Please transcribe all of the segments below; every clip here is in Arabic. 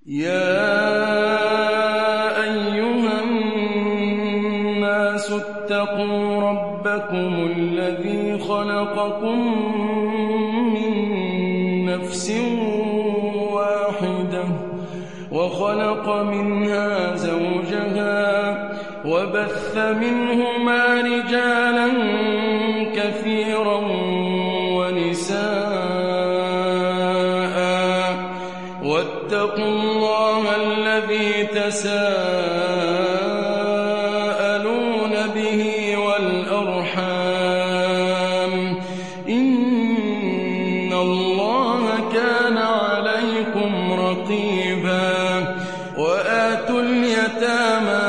يا أيها الناس اتقوا ربكم الذي خلقكم من نفس واحدة وخلق منها زوجها وبث منهما رجالا كثيرا ونساء واتقوا الله الذي تساءلون به والأرحام إن الله كان عليكم رقيبا وآتوا اليتامى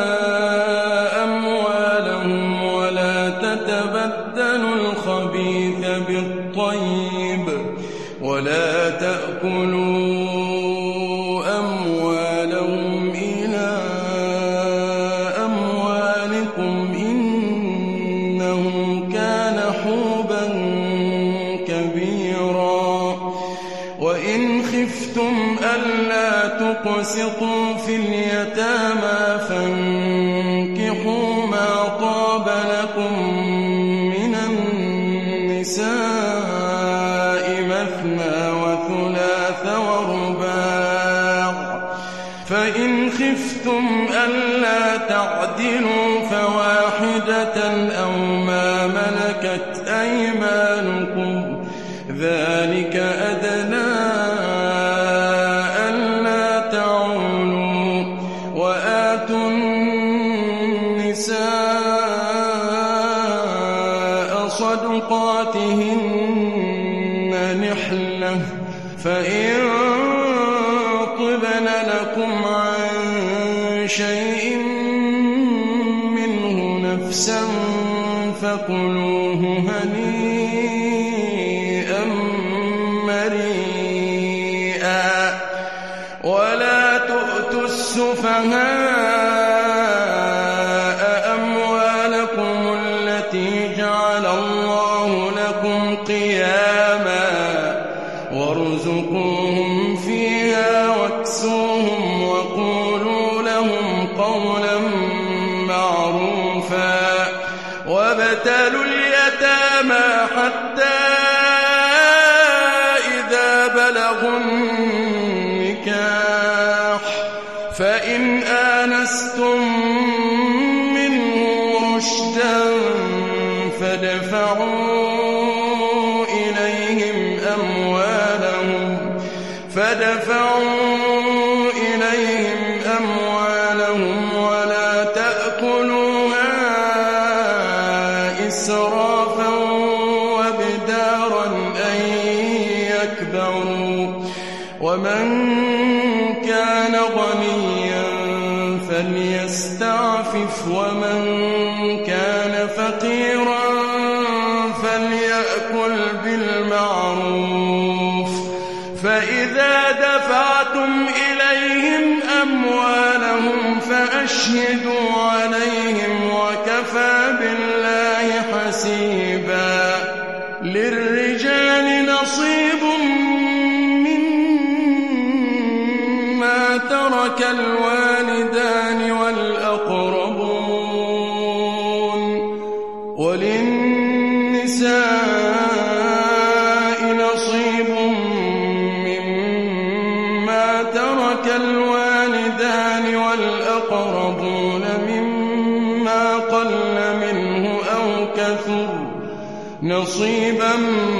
أموالهم ولا تتبدلوا الخبيث بالطيب ولا تأكلوا أموالهم إلى أموالكم إنه كان حوبا كبيرا وإن خفتم ألا تقسطوا في اليتامى فانكحوا ما طاب لكم من النساء مثنى وثلاث ورباع فإن خفتم ألا تعدلوا فواحدة أو ما ملكت أيمانكم ذلك أدنى ألا تعولوا وآتوا النساء صدقاتهن نحلة فإن طبن لكم عن شيء منه نفسا فكلوه هنيئا مريئا ولا تؤتوا السفهاء أموالكم التي جعل الله لكم قياما وارزقوهم فيها واكسوهم وقولوا لهم قولا معروفا وابتلوا اليتامى حتى إذا بلغوا النكاح فإن آنستم منه رشدا فادفعوا إليهم أموالهم ولا تأكلوها إسرافا وبدارا أن يكبروا ومن كان غنيا فليستعفف ومن كان فقيرا فليأكل بالمعروف فإذا دفعتم إليهم أموالهم فأشهدوا عليهم وكفى بالله حسيبا للرجال نصيب مما ترك الوالدان والأقربون وللنساء نصيب مما ترك الوالدان والأقربون مما قل منه أو كثر نصيبا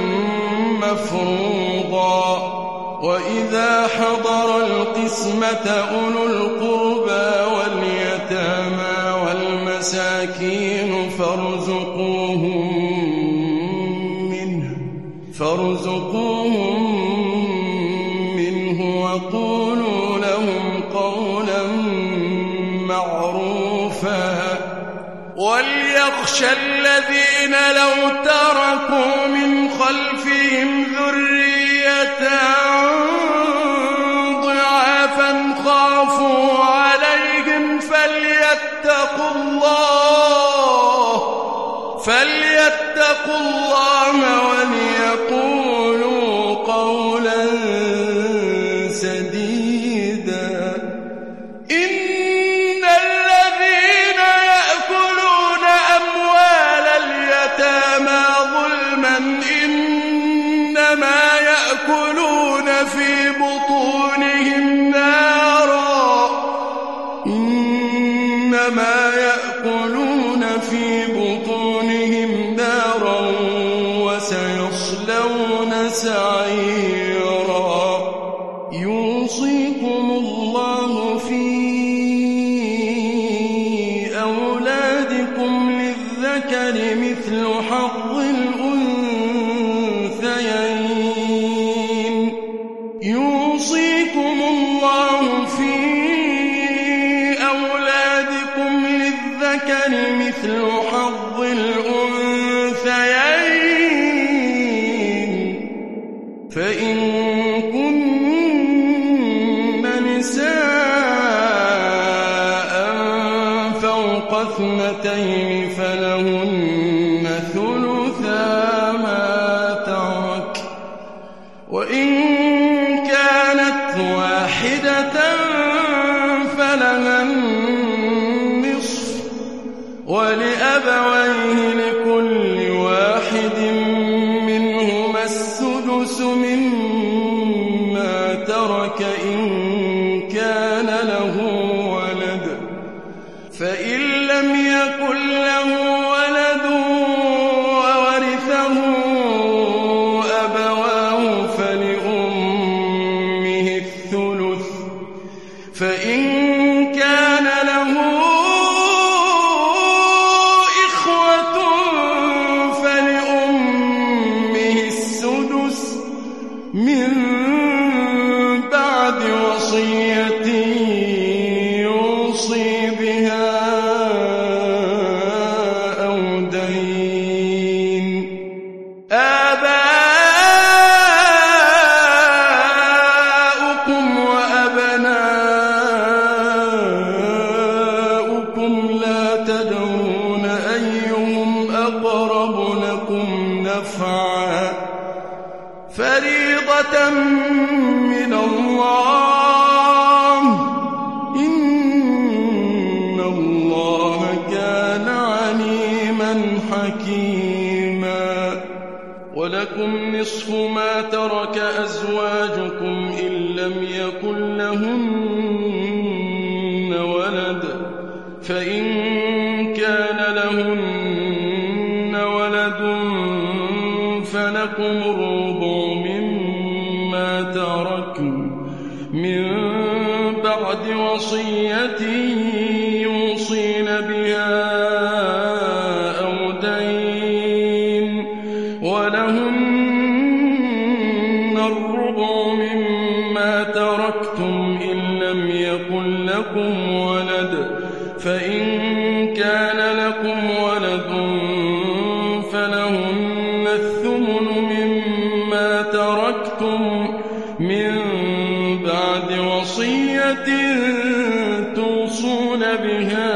مفروضا وإذا حضر القسمة أولو القربى واليتامى والمساكين فارزقوهم منه وقولوا لهم قولا معروفا وليخشى الذين لو تركوا من خلفهم ذرية ضعافا خافوا عليهم فليتقوا الله وليقولوا قولا سديدا يوصيكم الله في أولادكم للذكر مثل حظ الأنثيين يوصيكم الله في أولادكم للذكر مثل حظ الأنثيين فإن كن نساء فوق اثنتين فلهن ثلثا ما ترك وإن كانت واحدة فلها النصف ولأبويه لكل واحد منهما السدس مما ترك إن كان له ولد فإن لم يكن له ولد وورثه أبواه فلأمه الثلث فإن كان له إخوة فلأمه السدس من بعد وصية يوصي بها أو دين آباؤكم وأبناؤكم لا تدرون أيهم أقرب لكم نفعا فريضة من الله إن الله كان عليما حكيما ولكم نصف ما ترك أزواجكم إن لم يكن لهن ولد فإن كان لهن ولد فلكم الربع مما تركن من بعد وصية يوصين بها أو دين ولهن الربع مما تركتم إن لم يكن لكم ولد فإن كان لكم ولد فلهن الثمن مما تركتم من بعد وصية توصون بها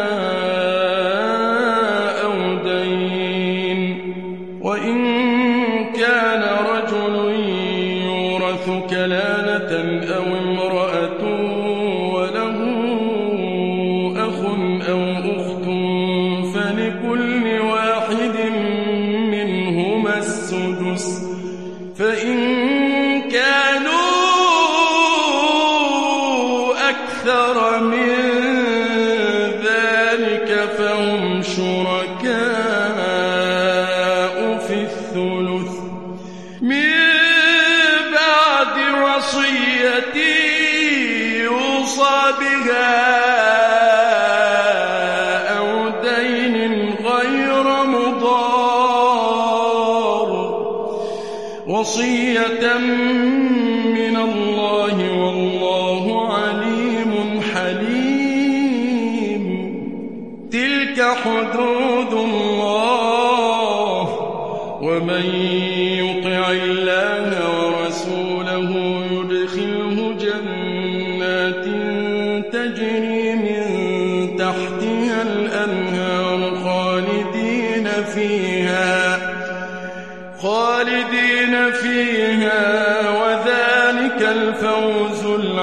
أو دين وإن كان رجل يورث كلالة أو امرأة وله أخ أو أخت فلكل واحد منهما السدس فإن كانوا أكثر من ذلك فهم شركاء في الثلث من بعد وصية يوصى بها أو دين غير مضار وصية من الله والله عليم حليم تلك حدود الله ومن يطع الله ورسوله يدخله جنات تجري من تحتها الأنهار خالدين فيها وذلك الفوز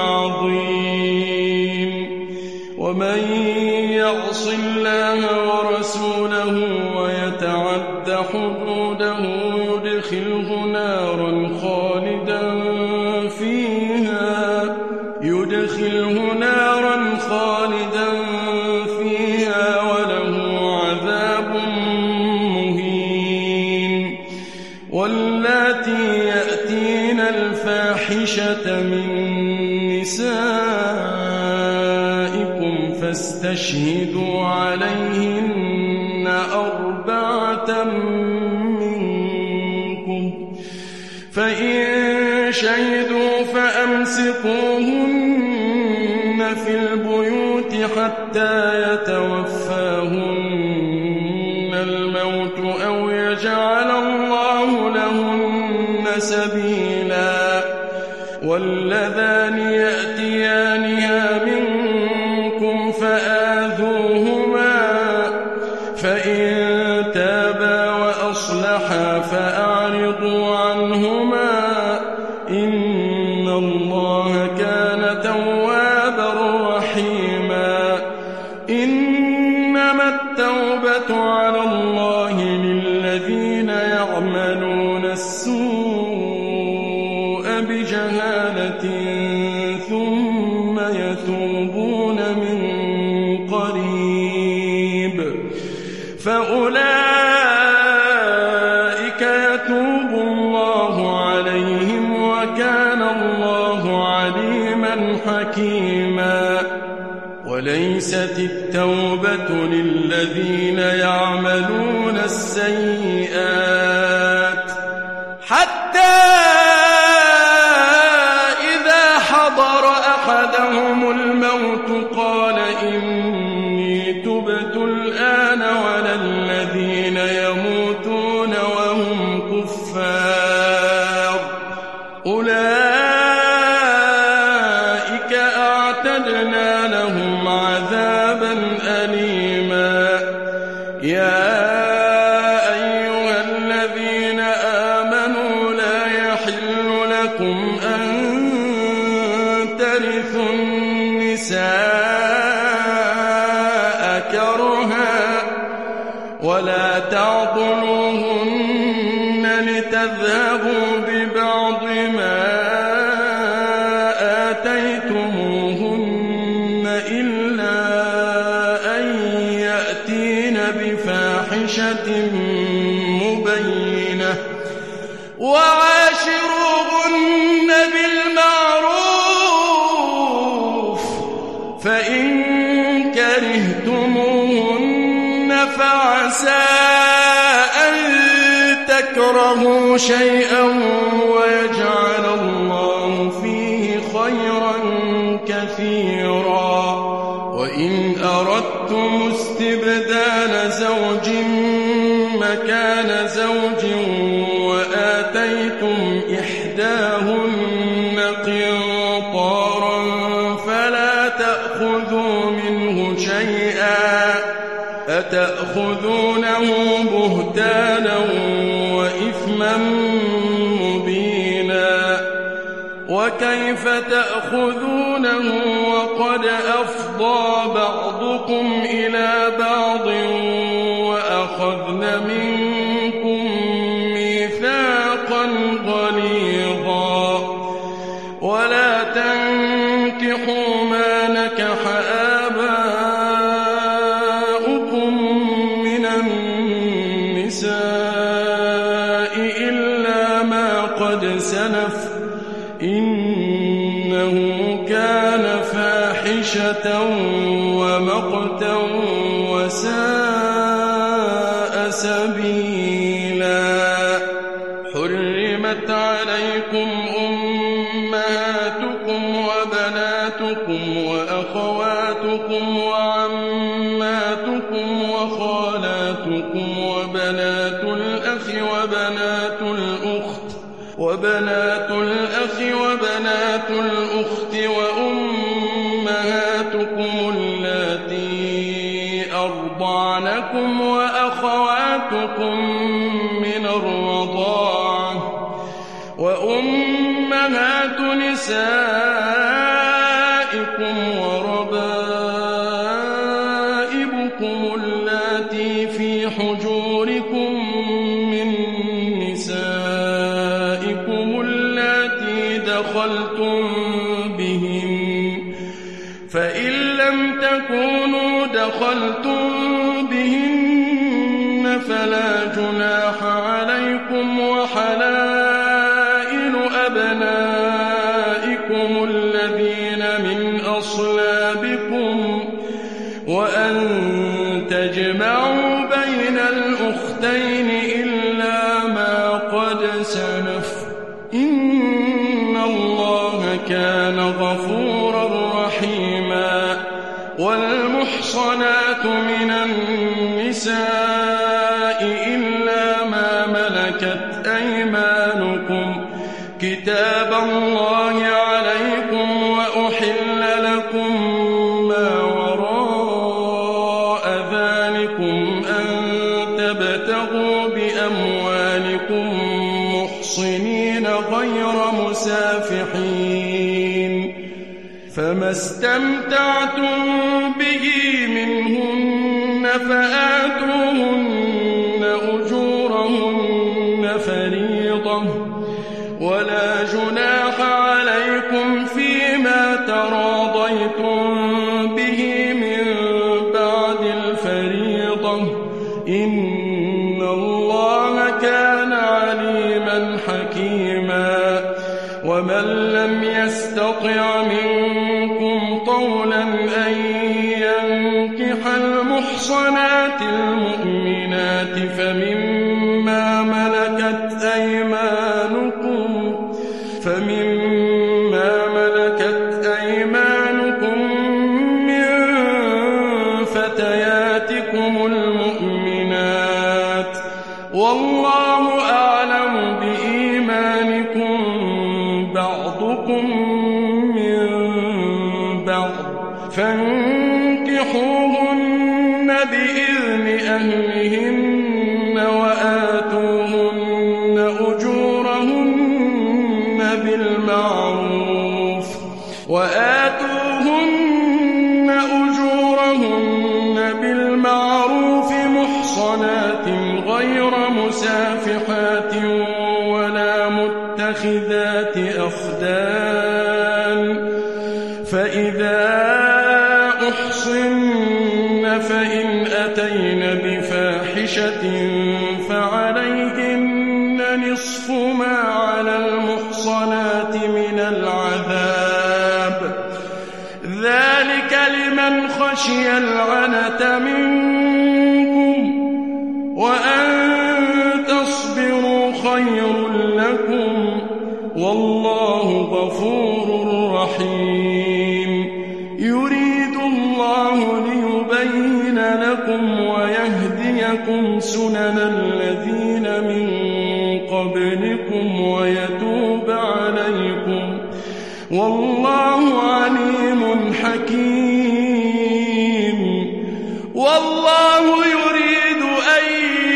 العظيم ومن يعص الله ورسوله ويتعد حدوده يدخله نارا خالدا فيها وله عذاب مهين واللاتي يأتين الفاحشة من نسائهم فاستشهدوا عليهن 4 منكم، فإن شهدوا فأمسكوهن في البيوت حتى يتوفاهن الموت أو يجعل الله لهن سبيلا. واللذان يأتيانها منكم فآذوهما، فإن تابا وأصلحا فأعرضوا عنهما، إن الله كان توابا رحيما. إنما التوبة على الله للذين يعملون السوء بجهالة ثم يتوبون من قريب، فأولئك يتوب الله عليهم، وكان الله عليما حكيما. وليست التوبة للذين يعملون السيئات حتى إذا حضر أحدهم الموت قال إني تبت الآن، ولا الذين يموتون وهم كفار، أولئك أعتدنا لهم عذابا أليما. يا أيها الذين آمنوا لا يحل لكم أن ترثوا النساء كرها، ولا تعضلوهن لتذهبوا ببعض ما آتيتموهن إلا أن يأتين بفاحشة مبينة، وعاشروهن بالمعروف، فإن كرهتموهن فعسى أن تكرهوا شيئا ويجعل الله فيه خيرا كثيرا. وإن أردتم استبدال زوج مكان زوج وآتيتم إحداهن قنطارا فلا تأخذوا منه شيئا، أتأخذونه بهتانا وإثما مبينا. وكيف تأخذونه وقد أفضى بعضكم إلى بعض وأخذن منكم ميثاقا غليظا. ولا تنكحوا ما نكح آباؤكم من النساء إلا ما قد سلف، إنه كان فاحشة ومقتا وساء سبيلا. حرمت عليكم أمهاتكم وبناتكم وأخواتكم وعماتكم وخالاتكم وبنات الأخ وبنات الأخت وأمهاتكم اللاتي أرضعنكم وأخواتكم من الرضاعة وأمهات نسائكم وربائبكم اللاتي في حجوركم من نسائكم اللاتي دخلتم بهن، فإن لم تكونوا دخلتم بهن فلا جناح عليكم، وحلائل أبنائكم الذين من أصلابكم وأن تجمعوا بين الأختين إلا ما قد سلف إن الله كان غفورا رحيما. والمحصنات من النساء إلا ما ملكت أيمانكم كتاب الله عليكم، وأحل لكم ما وراء ذلكم أن تبتغوا بأموالكم محصنين غير مسافحين، فما استمتعتم به منهن فآتوهن أجورهن فريضة، ولا جناح عليكم فيما تراضيتم به من بعد الفريضة إن الله كان عليما حكيما. ومن لم يستطع منكم طولا أن ينكح المحصنات المؤمنات فمما ملكت أيمانكم من فتياتكم المؤمنات، والله أعلم بإيمانكم بعضكم من بعض، فانكحوهن بإذن أهلهن وآتوهن أجورهن بالمعروف محصنات غير مسافحات ولا متخذات أخدان، فإذا أحصن فإن أتين بفاحشة فعليهن نصف ما على المحصنات من العذاب، ذلك لمن خشي العنة منكم، وأن تصبروا خير لكم، والله غفور رحيم. يريد الله ليبين لكم ويهديكم سنن الذين من قبلكم ويتوب عليكم، والله عليم حكيم. والله يريد أن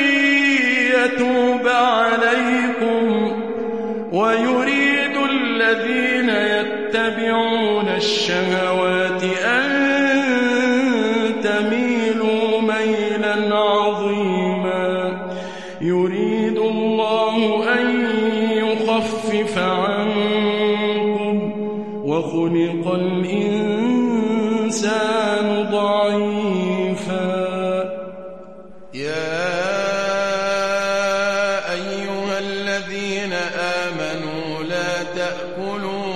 يتوب عليكم ويريد الذين يتبعون الشهوات أن تميلوا ميلا عظيما. يريد الله أن يخفف عنكم وخلق الإنسان ضعيفا. يا أيها الذين آمنوا لا تأكلوا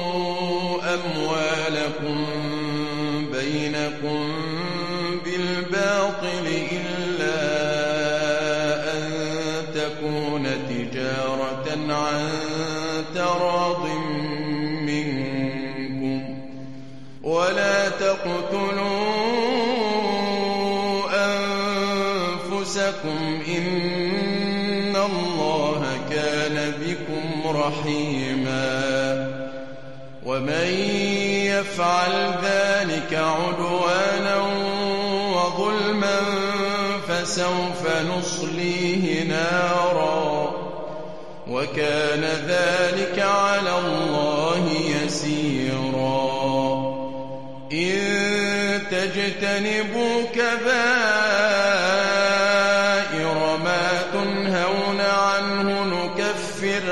أموالكم بينكم بالباطل إلا أن تكون تجارة عن تراض منكم، ولا تقتلوا أنفسكم إن الله كان بكم رحيما. ومن يفعل ذلك عدوانا وظلما فسوف نصليه نارا، وكان ذلك على الله يسيرا. إن تجتنبوا كبائر ما تنهون عنه نكفر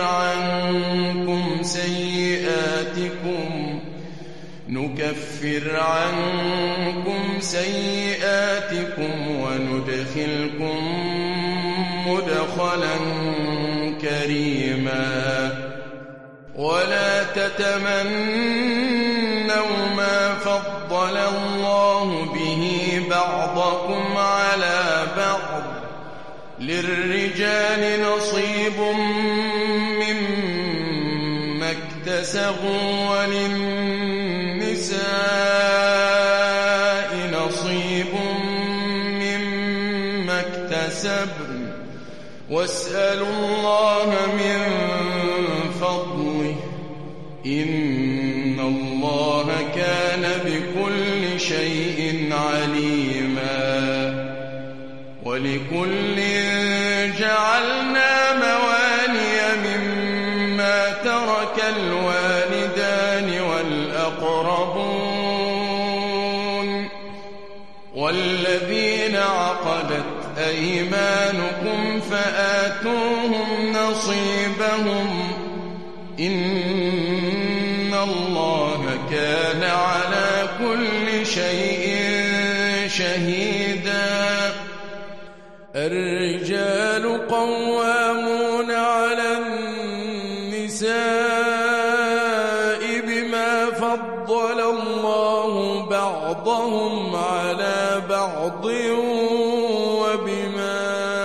عنكم سيئاتكم وندخلكم مدخلا كريما. ولا تتمنوا ما فضل الله به بعضكم على بعض للرجال نصيب مما اكتسبوا وللنساء نصيب مما اكتسبن واسألوا الله من فضله إن الله كان بكل شيء عليما ولكل جعلنا موالي مما ترك الوالدان والأقربون والذين عقدت أيمانكم فآتوهم نصيبهم إن الله كان على كل شيء شهيدا الرجال قوامون على النساء بما فضل الله بعضهم على بعض وبما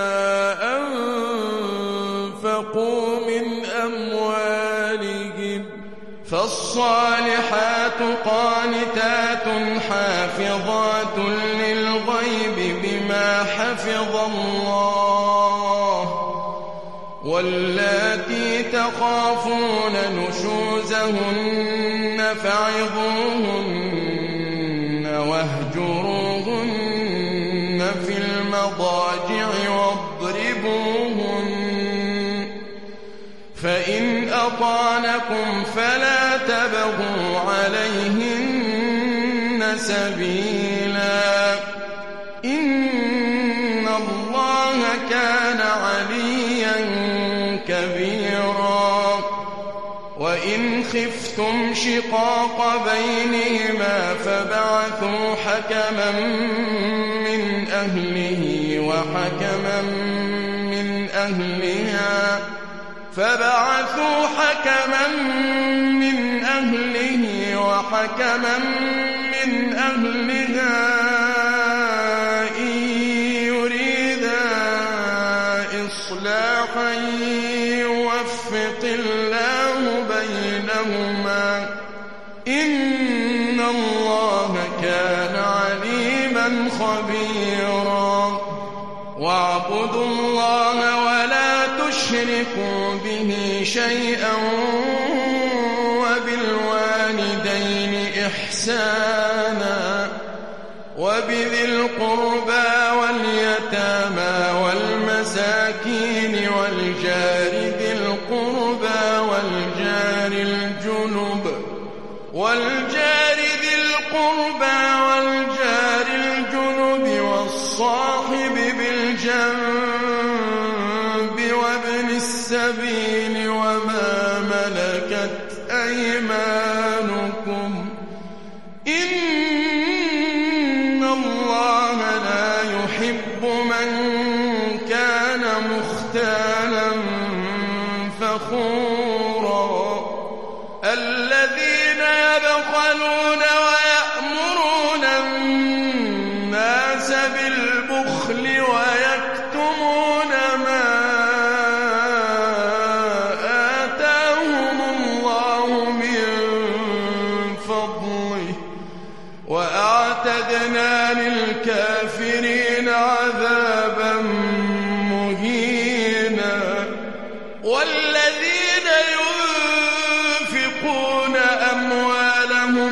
أنفقوا من أموالهم فالصالحات قانتات حافظات للغيب بما حفظ الله واللاتي تخافون نشوزهن فعظوهن واهجروهن في المضاجع واضربوهن فإن أطعنكم فلا تبغوا عليهن سبيلا إن الله كان عليا كبيرا وإن خفتم شقاق بينهما فبعثوا حكما من أهله وحكما من أهلها إن يريدا إصلاحا يوفق الله بينهما إن الله كان عليما خبيرا واعبدوا الله ولا تشركوا به شيئا وبالوالدين إحسانا وبذي القربى واليتامى والمساكين والجار ذي القربى والجار الجنب والصاحب بالجنب وابن السبيل وما ملكت أيمانكم إن الله لا يحب من كان مختالا فخورا الذين يبخلون ويأمرون الناس بالبخل ويكتمون ما آتاهم الله من فضله وأعتدنا للكافرين عذابا مهينا والذين ينفقون أموالهم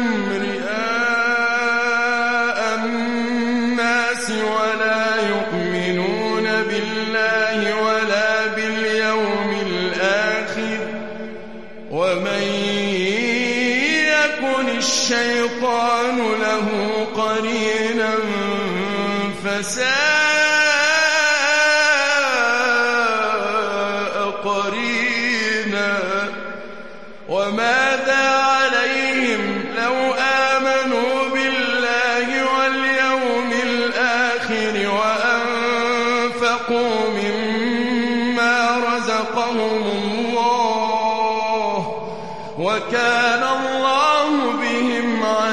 رئاء الناس ولا يؤمنون بالله ولا باليوم الآخر ومن يكن الشيطان له قرينا فساء قرينا وماذا عليهم لو آمنوا بالله واليوم الآخر وأنفقوا مما رزقهم الله وكان الله بهم عليما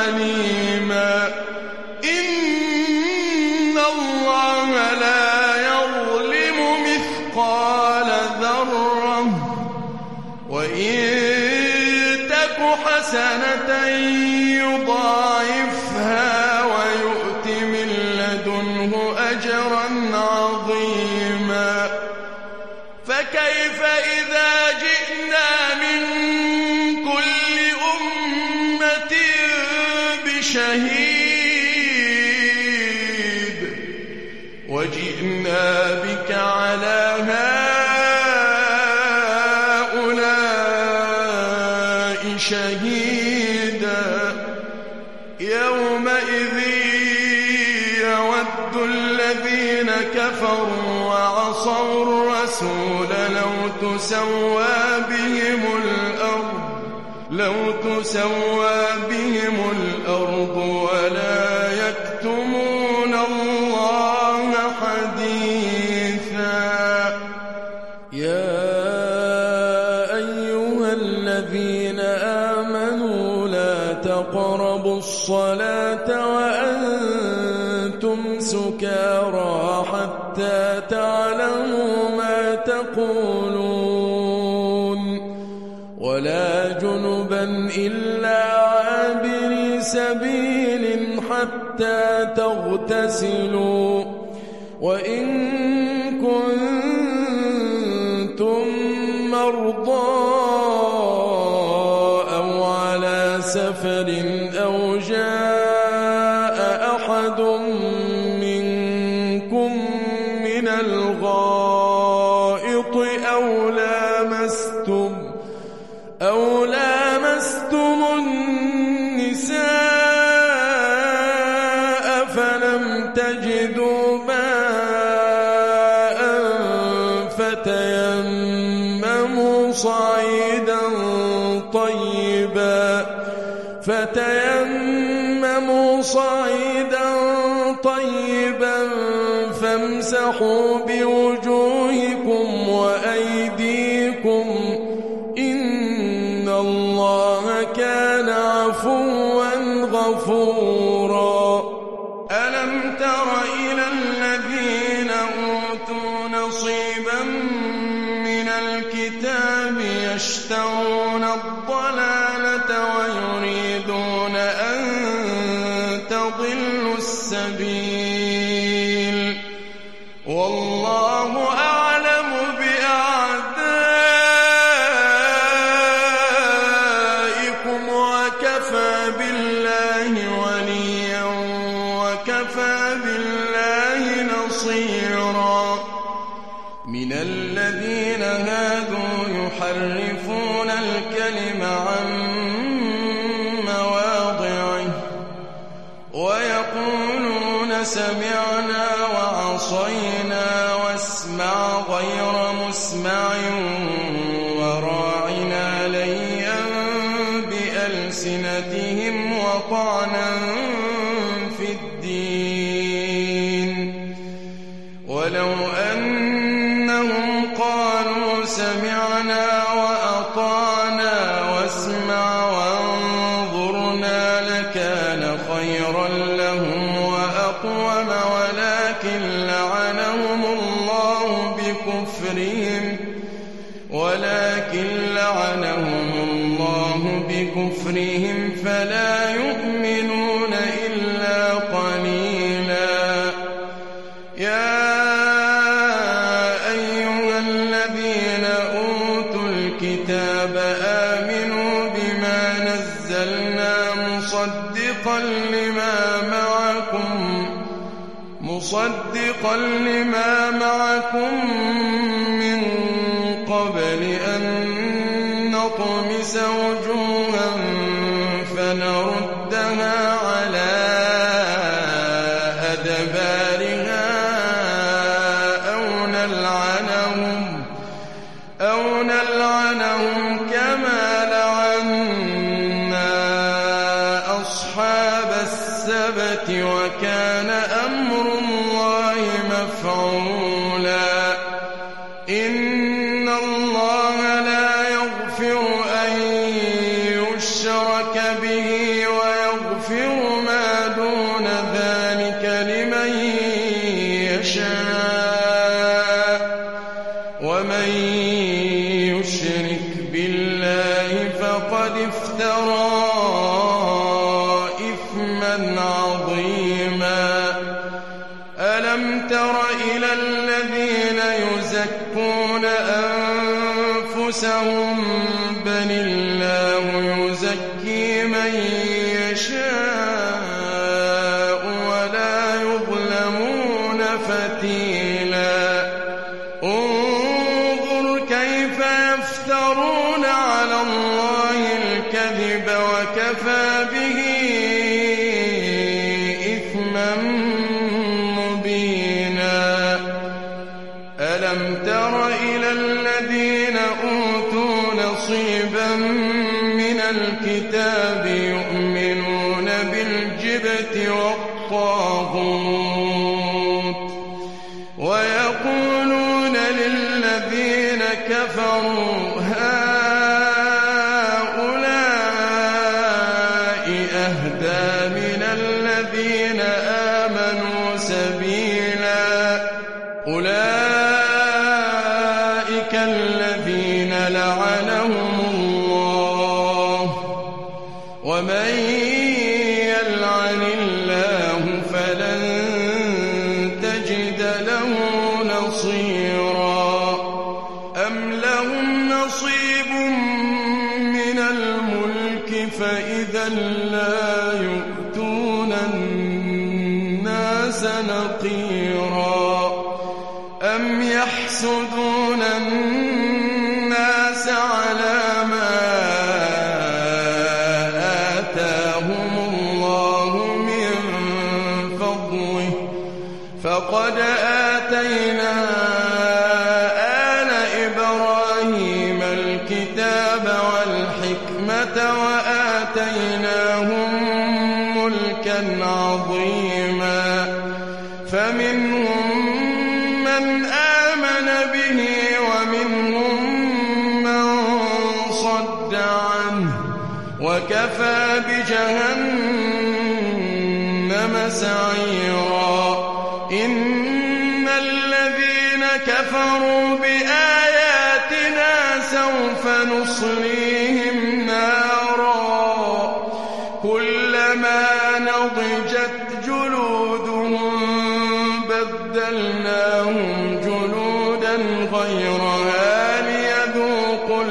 وجئنا بك على هؤلاء شهيدا يومئذ يود الذين كفروا وعصوا الرسول لو تسوى بهم الأرض ولا يكتمون الله حديثا. يا أيها الذين آمنوا لا تقربوا الصلاة وأنتم سكارى حتى تعلموا ما تقولون ولا جنبا إلا عابري سبيل حتى تغتسلوا وإن كنتم مرضى أو على سفر أو جاء أحد منكم من الغائط أو لامستم النساء فلم تجدوا ماء فتيمموا صعيدا طيبا فامسحوا بوجوهكم وأيديكم إن الله كان عفوا غفورا. ألم تر إلى الذين أوتوا نصيبا من الكتاب يشترون الضلالة ويريدون أن تضلوا السبيل والله أعلم بأعدائكم وكفى بالله وليا وكفى بالله نصيرا. من الذين هادوا يحرفون الكلم عن مواضعه ويقولون سمعنا وعصينا واسمع غير مسمع وراعنا ليا بألسنتهم وطعنا في الدين ولو أنهم قالوا سمعنا وأطعنا واسمع وانظرنا لكان خيرا لهم وأقوم ولكن لعنهم الله بكفرهم فلا يؤمنون إلا قليلا. يا أيها الذين أوتوا الكتاب آمنوا بما نزلنا مصدقا لما معكم من قبل أن نطمس وجوها فنردها على أدبارها أو نلعنهم كما لعنا أصحاب السبت وكان أمر الله مفعولا. إن الله لا يغفر أن يشرك به ويغفر ما دون ذلك لمن يشاء ومن يشرك بالله فقد افترى إثما عظيما. ألم تر إلى الذين يزكون أنفسهم بل الله يزكي من يشاء ولا يظلمون فتيلا. فتيلا انظر كيف يفترون على الله الكذب وكفى به إثما مبينا ألم تر إلى الذين أوتوا نصيبا من الكتاب يؤمنون بالجبت والطاغوت ويقولون للذين كفروا هؤلاء أهدى من الذين آمنوا سبيلا أولئك الذين لعنهم الله ومن يلعن الله فلن تجد له نصيرا أم لهم نصيب من الملك فإذا لا يؤتون الناس نقيرا أم يحسدون الناس على ما آتاهم الله من فضله فقد آتينا آل إبراهيم الكتاب والحكمة وآتيناهم ملكا عظيما فمنهم من آمن به ومنهم من صد عنه وكفى بجهنم سعيرا إن الذين كفروا بآياتنا سوف نصليهم نارا كلما نضجت جلودهم بدلناهم جلودا غيرها ليذوقوا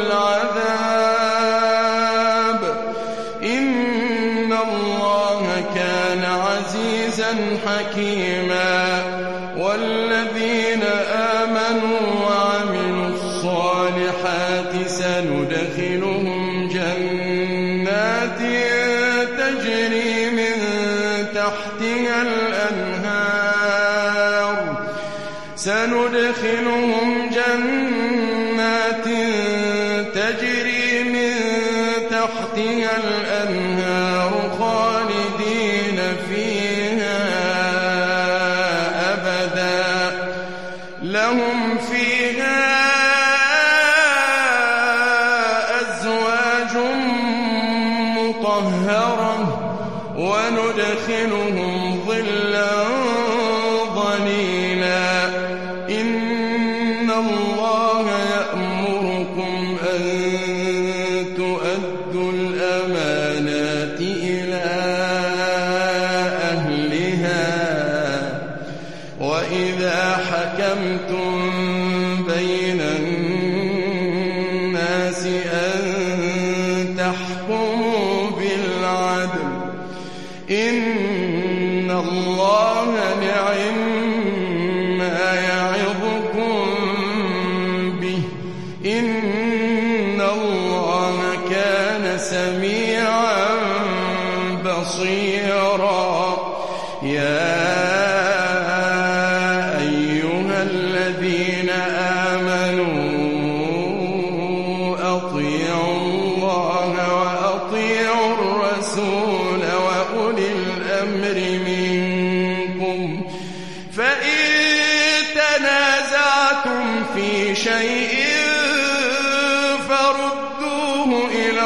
العذاب إن الله كان عزيزا حكيما والذين آمنوا وعملوا الصالحات سندخلهم جنات تجري من تحتها الأنهار خالدين فيها أبدا لهم فيها أزواج مطهرة وندخلهم ظلا ظليلا إن الله يأمركم أن تؤدوا الأمانات إلى أهلها وإذا حكمتم بين الناس أن تحكموا بالعدل إن الله نعم ما يعظكم به إن الله كان سميعا بصيرا يا أيها الذين آمنوا أطيعوا الله وأطيعوا الرسول وأولي الأمر منكم فإن تنازعتم في شيء فردوه إلى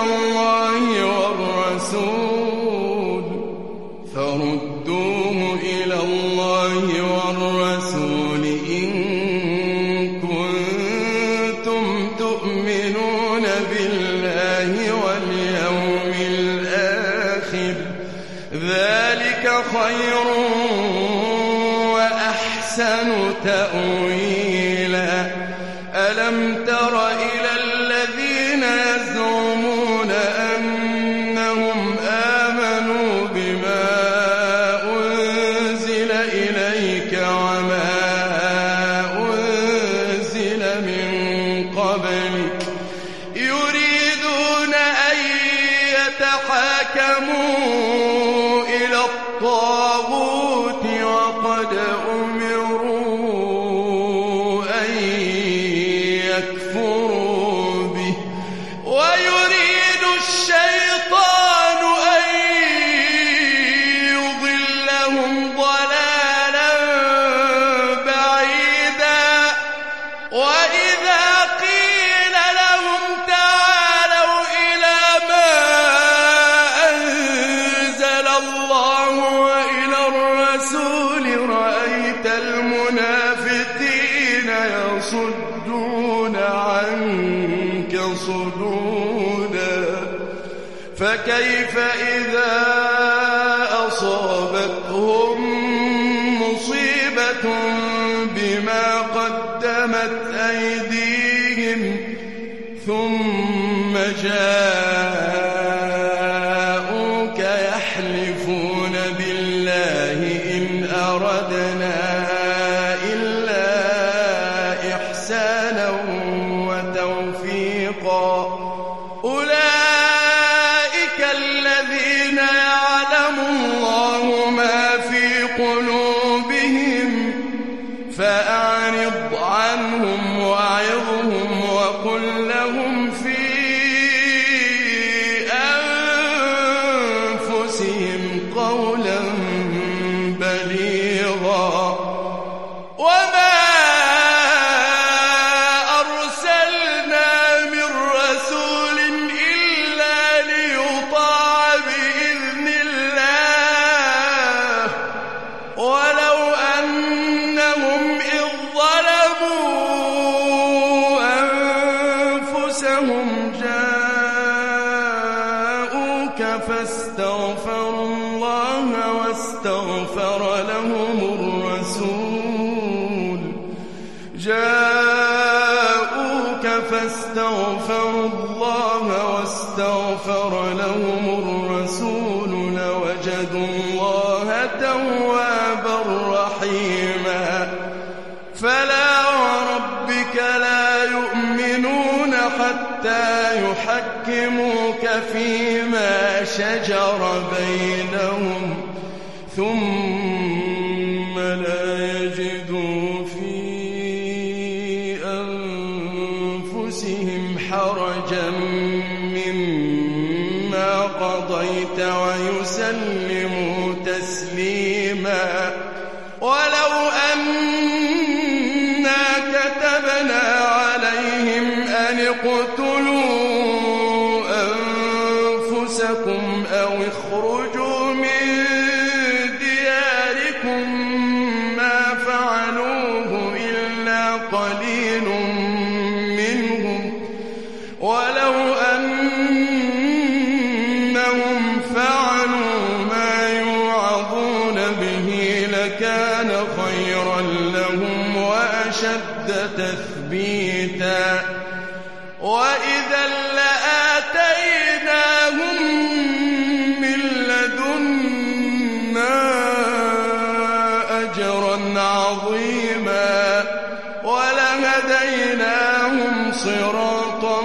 الله والرسول إن كنتم تؤمنون بالله واليوم الآخر ذلك خير وأحسن تأويلا ألم تر إلى الذين يزعمون أنهم آمنوا بما أنزل إليك وما الطاغوت وقد أمروا أن يكفروا به ويريد الشيطان أن يضلهم ضلالا بعيدا وإذا قيل لهم تعالوا إلى ما أنزل الله وإلى الرسول رأيت المنافقين يصدون عنك صدودا فكيف إذا أصابتهم مصيبة بما قدمت أيديهم ثم جاءوك يحلفون بالله إن أردنا إلا إحسانا وتوفيقا أولئك الذين يعلم الله ما في قلوبهم فأعرض عنهم وعظهم وقل لهم في أنفسهم قولا بليغا وما أرسلنا من رسول إلا ليطاع بإذن الله ولو أنهم إذ ظلموا أنفسهم جاءوك فاستغفروا الله واستغفر لهم الرسول لوجدوا الله توابا رحيما فلا وربك لا يؤمنون حتى يحكموك فيما شجر بينهم ثم لا يجدوا في أنفسهم حرجا مما قضيت ويسلموا تسليما ولو أنا كتبنا عليهم أن اقتلوا أنفسكم أو اخرجوا من دياركم ما فعلوه إلا قليل منهم ولو أنهم فعلوا ما يوعظون به لكان خيرا لهم وأشد تثبيتا وإذا لآتيناهم من لدنا أجرا عظيما ولهديناهم صراطا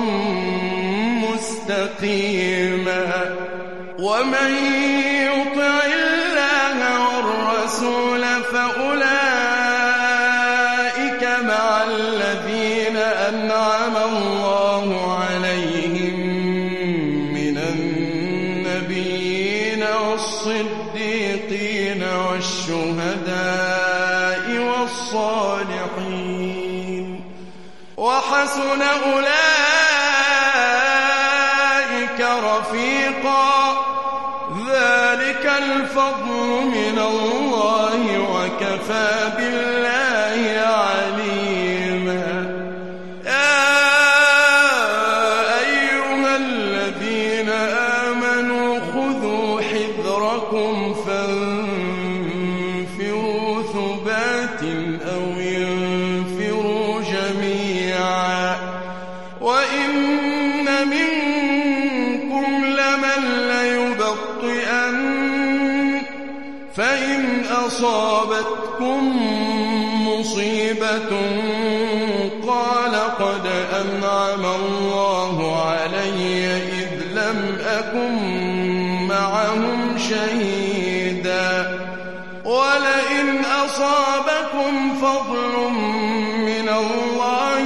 مستقيما ومن يطع الله والرسول فأولئك مع الذين أنعم الله عليهم من النبيين والصديقين والشهداء والصالحين وحسن أولئك رفيقا ذلك الفضل من الله وكفى بالله عليما يا أيها الذين آمنوا خذوا حذركم فانفروا ثبات أو ينفروا جميعا وإن منكم لمن ليبطئن فإن أصابتكم مصيبة قال قد أنعم الله علي إذ لم أكن معهم شهيدا ولئن أصابكم فضل من الله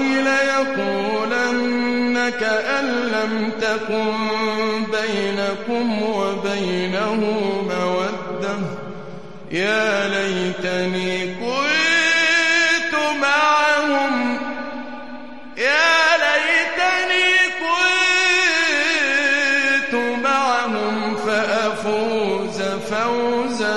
ليقولن كأن لم تكن بينكم وبينه مودة يا ليتني كنت معهم فأفوز فوزا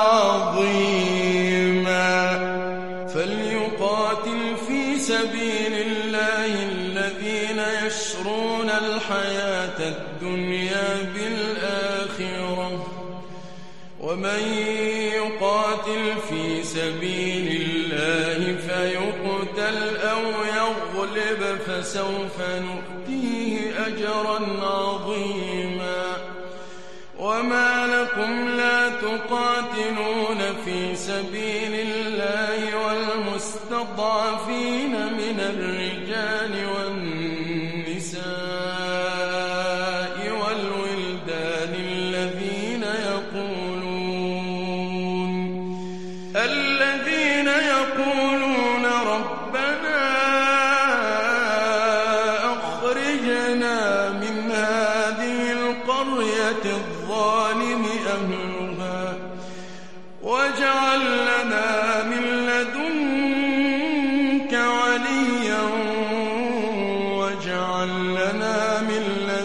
عظيما فليقاتل في سبيل الله الذين يشرون الحياة الدنيا بالآخرة ومن يقاتل في سبيل الله فيقتل أو يغلب فسوف نؤتيه أجرا عظيما وما لكم لا تقاتلون في سبيل الله والمستضعفين من الرجال والنساء والولدان الذين يقولون ربنا أخرجنا من هذه القرية الظالم أهلها واجعل لنا من لدنك وليا واجعل لنا من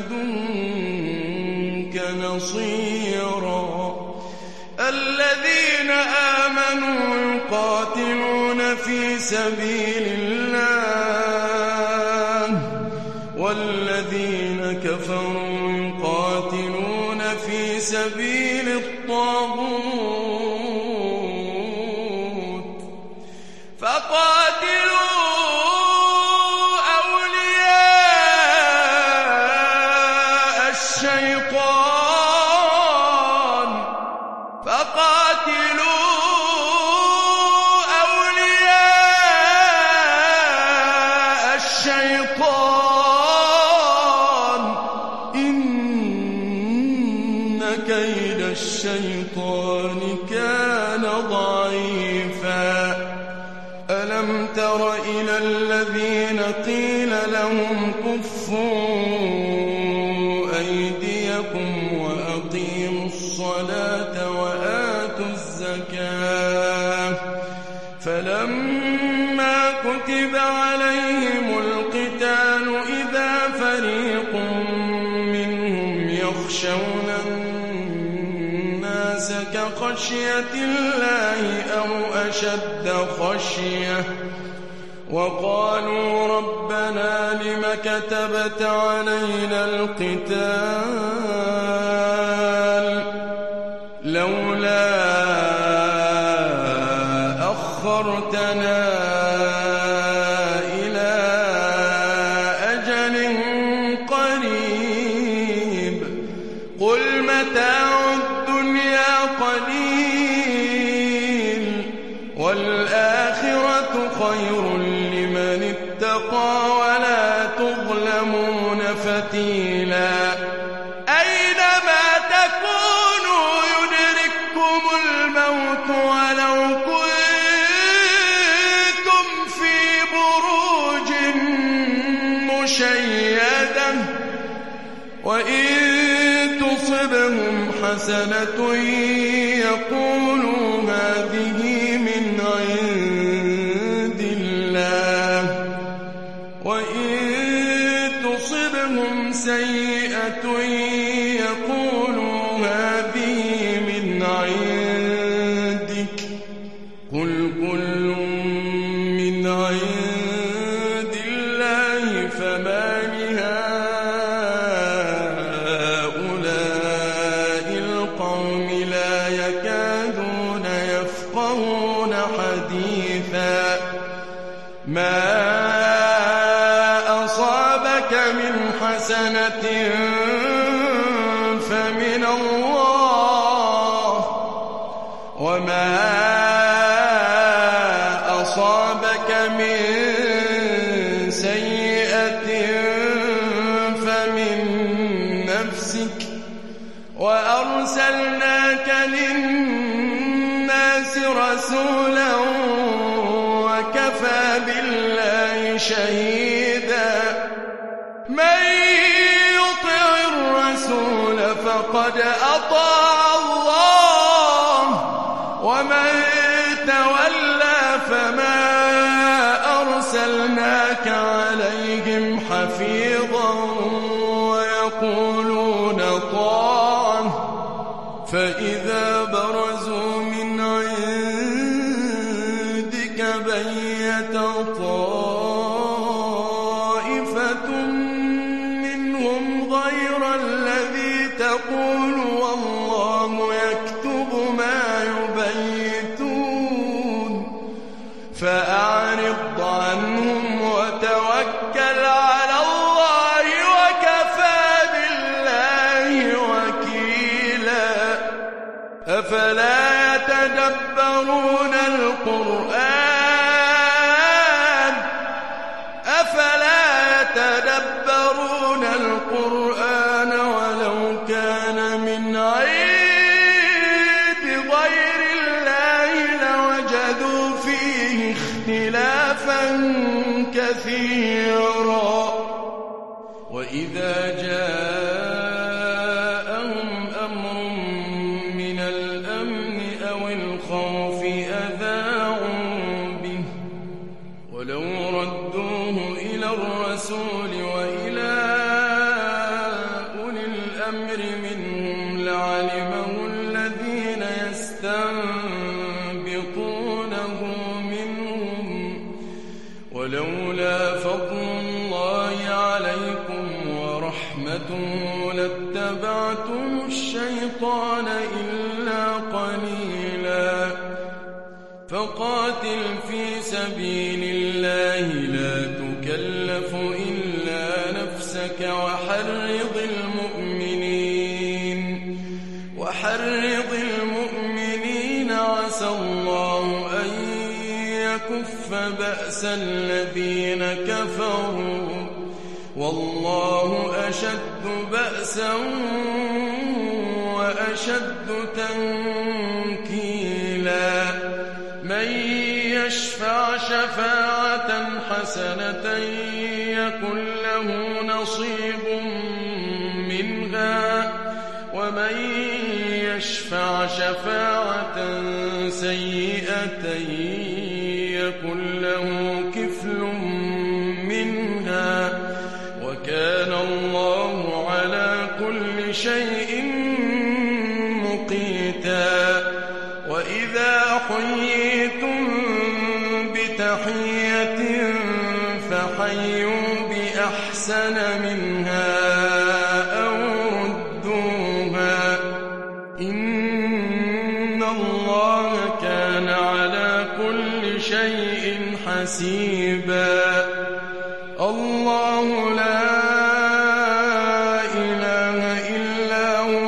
لدنك نصيرا الذين آمنوا يقاتلون في سبيل الله والذين كفروا يقاتلون في سبيل الطاغوت فقاتلوا أولياء الشيطان إن كيد الشيطان كان ضعيفا ألم تر إلى الذين قيل لهم كفوا أيديكم وأقيموا الصلاة وآتوا الزكاة فلما كتب عليهم القتال إذا فريق منهم يخشون الناس كخشية الله أو أشد خشية وقالوا ربنا لم كتبت علينا القتال لولا أخرتنا إلى أجل قريب قل متاع الدنيا قليل والآخرة خير لمن اتقى ولا تظلمون فتيلا أينما تكونوا يدرككم الموت ولو كنتم في بروج مشيدة وإن تصبهم حسنة يقولوا هذه من عند الله وإن تصبهم سيئة يقولوا هذه من عندك قل كل من عند الله فما لهؤلاء القوم لا يكادون يفقهون حديثا ما أصابك من حسنة فمن الله وما أصابك من سيئة فمن نفسك وأرسلناك للناس رسولا وكفى بالله شهيدا من يطع الرسول فقد أطاع الله ومن تولى فما أرسلناك عليهم حفيظا ويقولون طاعة فإذا برزوا من عندك بيت طائفة منهم غير الذي تقول والله يكتب ما يبيتون فأعرض عنهم وتوكل على الله وكفى بالله وكيلا أفلا يتدبرون القرآن ولو كان من عند غير الله لوجدوا فيه اختلافا كثيرا وإذا جاءهم أمر من الأمن أو الخوف أذاعوا به ولو ردوه إلى الرسول وإلى أولي الأمر منهم لعلمه الذين يستنبطونه منهم ولولا فضل الله عليكم ورحمته لاتبعتم الشيطان إلا قليلا فقاتل في سبيل الله لا تكلف إلا نفسك وحرض المؤمنين عسى الله أن يكف بأس الذين كفروا والله أشد بأسا وأشد تنكيلا من يشفع شفاعة حسنة يكن له نصيب منها ومن يشفع شفاعة سيئة يكن له كفل منها وكان الله على كل شيء مقيتا وإذا حييتم بتحية فحيوا بأحسن منها أو ردوها إن الله كان على كل شيء حسيبا الله لا إله إلا هو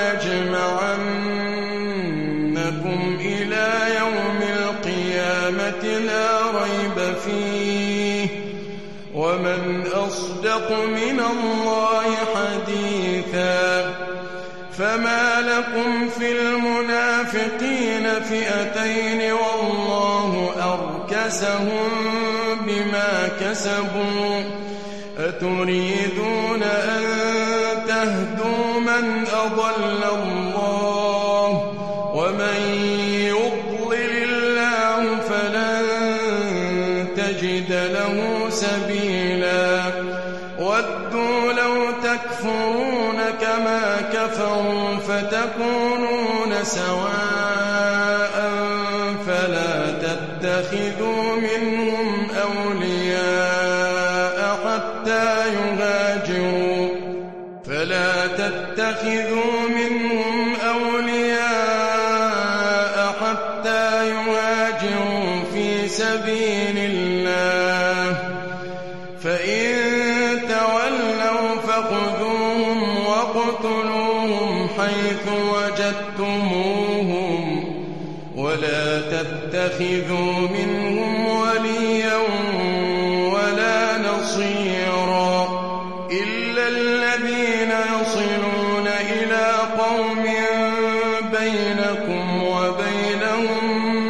ليجمعنكم إلى يوم القيامة لا ريب فيه ومن أصدق من الله حديثا فما لكم في المنافقين فئتين والله أركسهم بما كسبوا أتريدون أن تهدوا من أضل الله ومن يضلل الله فلن تجد له سبيلا ودوا لو تكفرون كما كفروا فتكونون سواء فلا تتخذوا منهم أولياء حتى يهاجروا في سبيل الله فإن تولوا فخذوهم واقتلوهم حيث وجدتموهم ولا تتخذوا منهم وليا ولا نصيرا إلا الذين يصلون إلى قوم بينكم وبينهم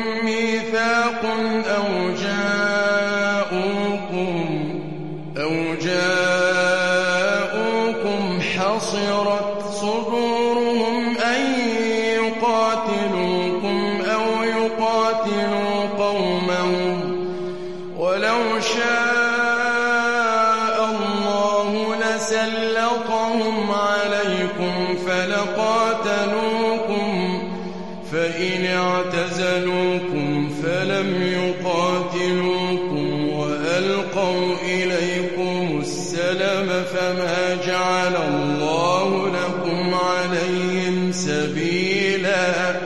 يقاتلوا قومهم ولو شاء الله لسلطهم عليكم فلقاتلوكم فإن اعتزلوكم فلم يقاتلوكم وألقوا إليكم السلم فما جعل الله لكم عليهم سبيلا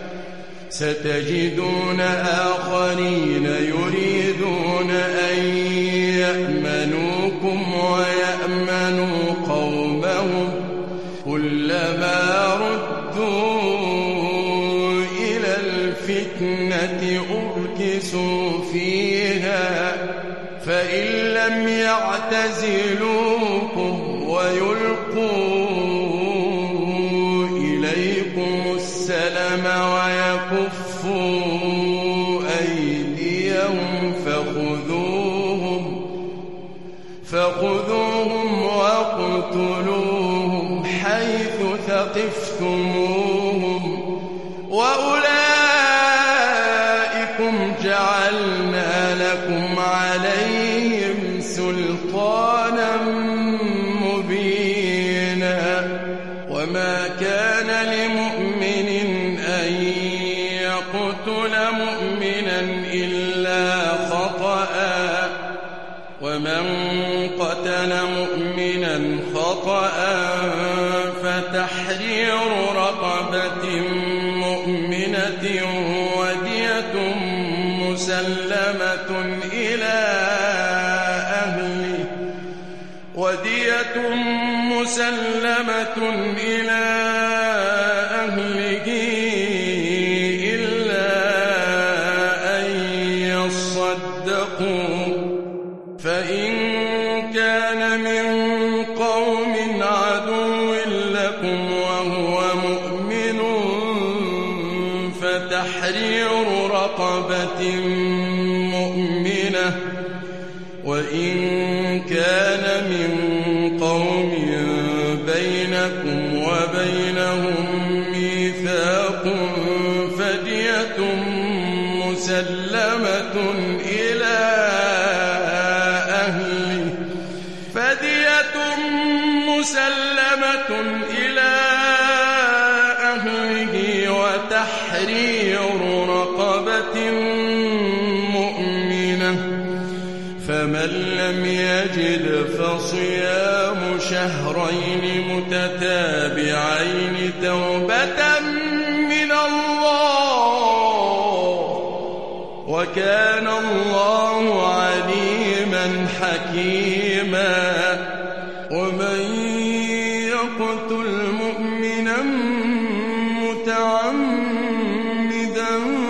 ستجدون آخرين يريدون أن يأمنوكم ويأمنوا قومهم كلما ردوا إلى الفتنة أركسوا فيها فإن لم يعتزلوكم ويلقوا إليكم السلم ويكفوا أيديهم فخذوهم واقتلوهم حيث ثقفتموهم وأولئكم جعلنا لكم عليهم سلطانا مبينا وما كان لمؤمن أن يقتل مؤمنا إلا خطأ ومن قتل مؤمنا خطأ فتحرير رقبة مؤمنة ودية مسلمة إلى أهله إلا أن يصدقوا فإن كان من قوم عدو لكم وهو مؤمن فتحرير رقبة مؤمنة وإن كان من قوم بينكم وبينهم ميثاق فدية مسلمة إلى أهله وتحرير رقبة مؤمنة فمن لم يجد فصيام شهرين متتابعين توبة من الله وكان الله عليما حكيما ومن يقتل مؤمنا متعمدا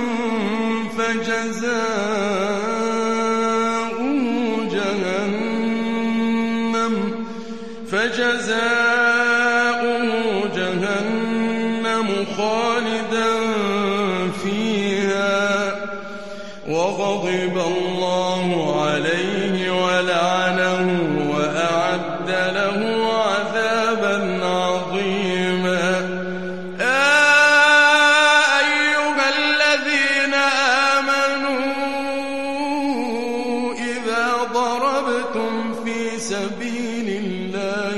فجزاؤه جهنم خالدا فيها وغضب الله عليه ولعنه وأعد له عذابا عظيما أيها الذين آمنوا إذا ضربتم في سبيل الله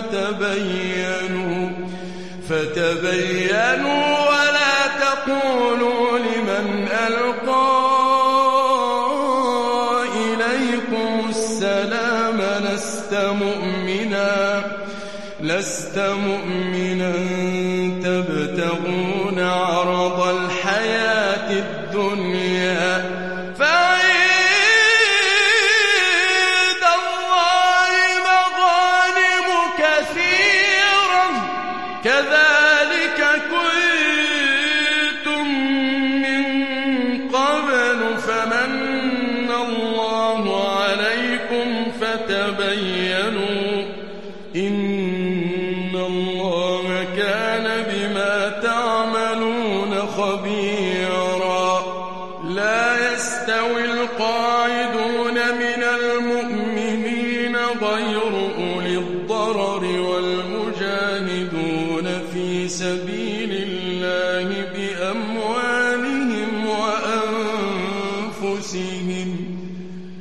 فتبينوا ولا تقولوا لمن ألقى إليكم السلام لست مؤمنا تبتغون عرض الحياة الدنيا فعند الله مغانم كثيرة كذلك كنتم من قبل فمن الله عليكم فتبينوا إن الله كان بما تعملون خبيرا لا يستوي القاعدون من المؤمنين غير أولي الضرر والمجاهدون في سبيل الله بأموالهم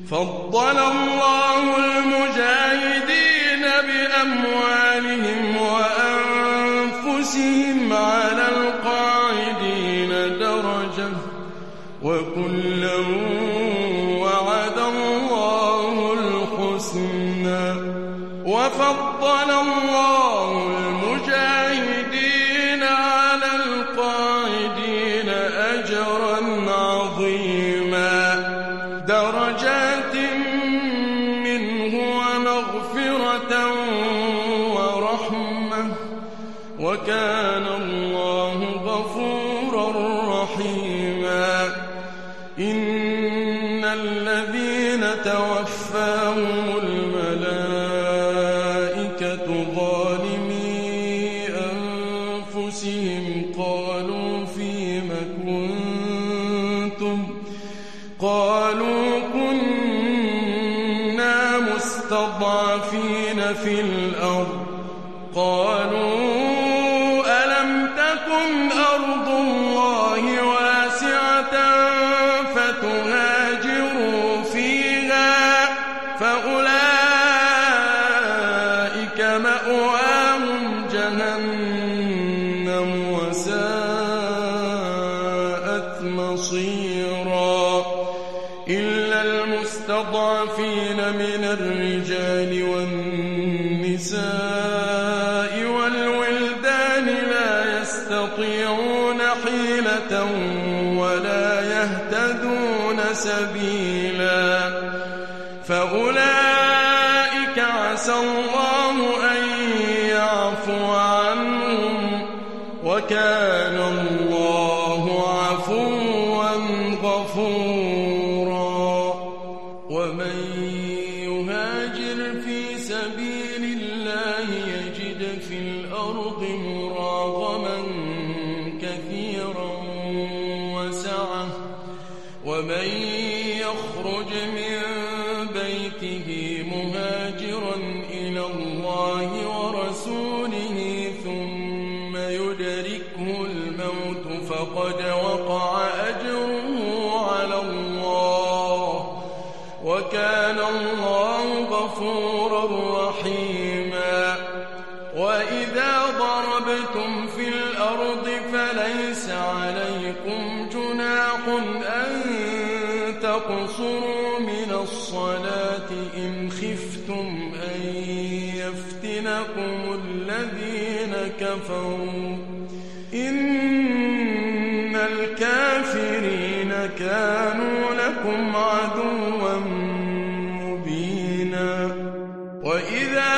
فضل الله المجاهدين بأموالهم وأنفسهم على القاعدين درجة وكلا وعد الله الحسنى وفضل الله المجاهدين على القاعدين أجرا عظيما درجات منه ومغفرة ورحمة وكان الله غفورا رحيما إن الذين توفاهم الملائكة ظالمي أنفسهم قالوا كنا مستضعفين في الأرض قالوا ألم تكن أرض الله واسعة فتهاجروا فيها فأولئك مأواهم جهنم وساءت مصيرا إلا المستضعفين من الرجال والنساء والولدان لا يستطيعون حيلة ولا يهتدون سبيلا فأولئك عسى الله أن يعفو عنهم وكان الله عفوا غفورا ومن يهاجر في سبيل الله يجد في الأرض مراغما كثيرا وسعة ومن يخرج من بيته مهاجرا إلى الله ورسوله ثم يدركه الموت فقد وقع أجره على الله وكان الله غفورا رحيما وإذا ضربتم في الأرض فليس عليكم جناح أن تقصروا من الصلاة إن خفتم أن يفتنكم الذين كفروا إن الكافرين كانوا لكم عدوا مبينا وإذا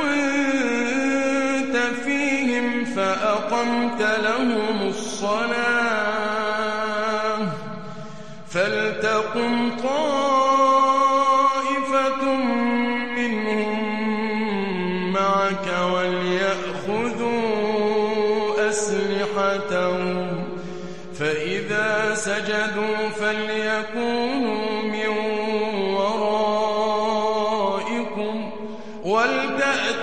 كنت فيهم فأقمت لهم الصلاة فلتقم طائفة منهم معك وليأخذوا أسلحتهم فإذا سجدوا فليكونوا من ورائكم ولتأت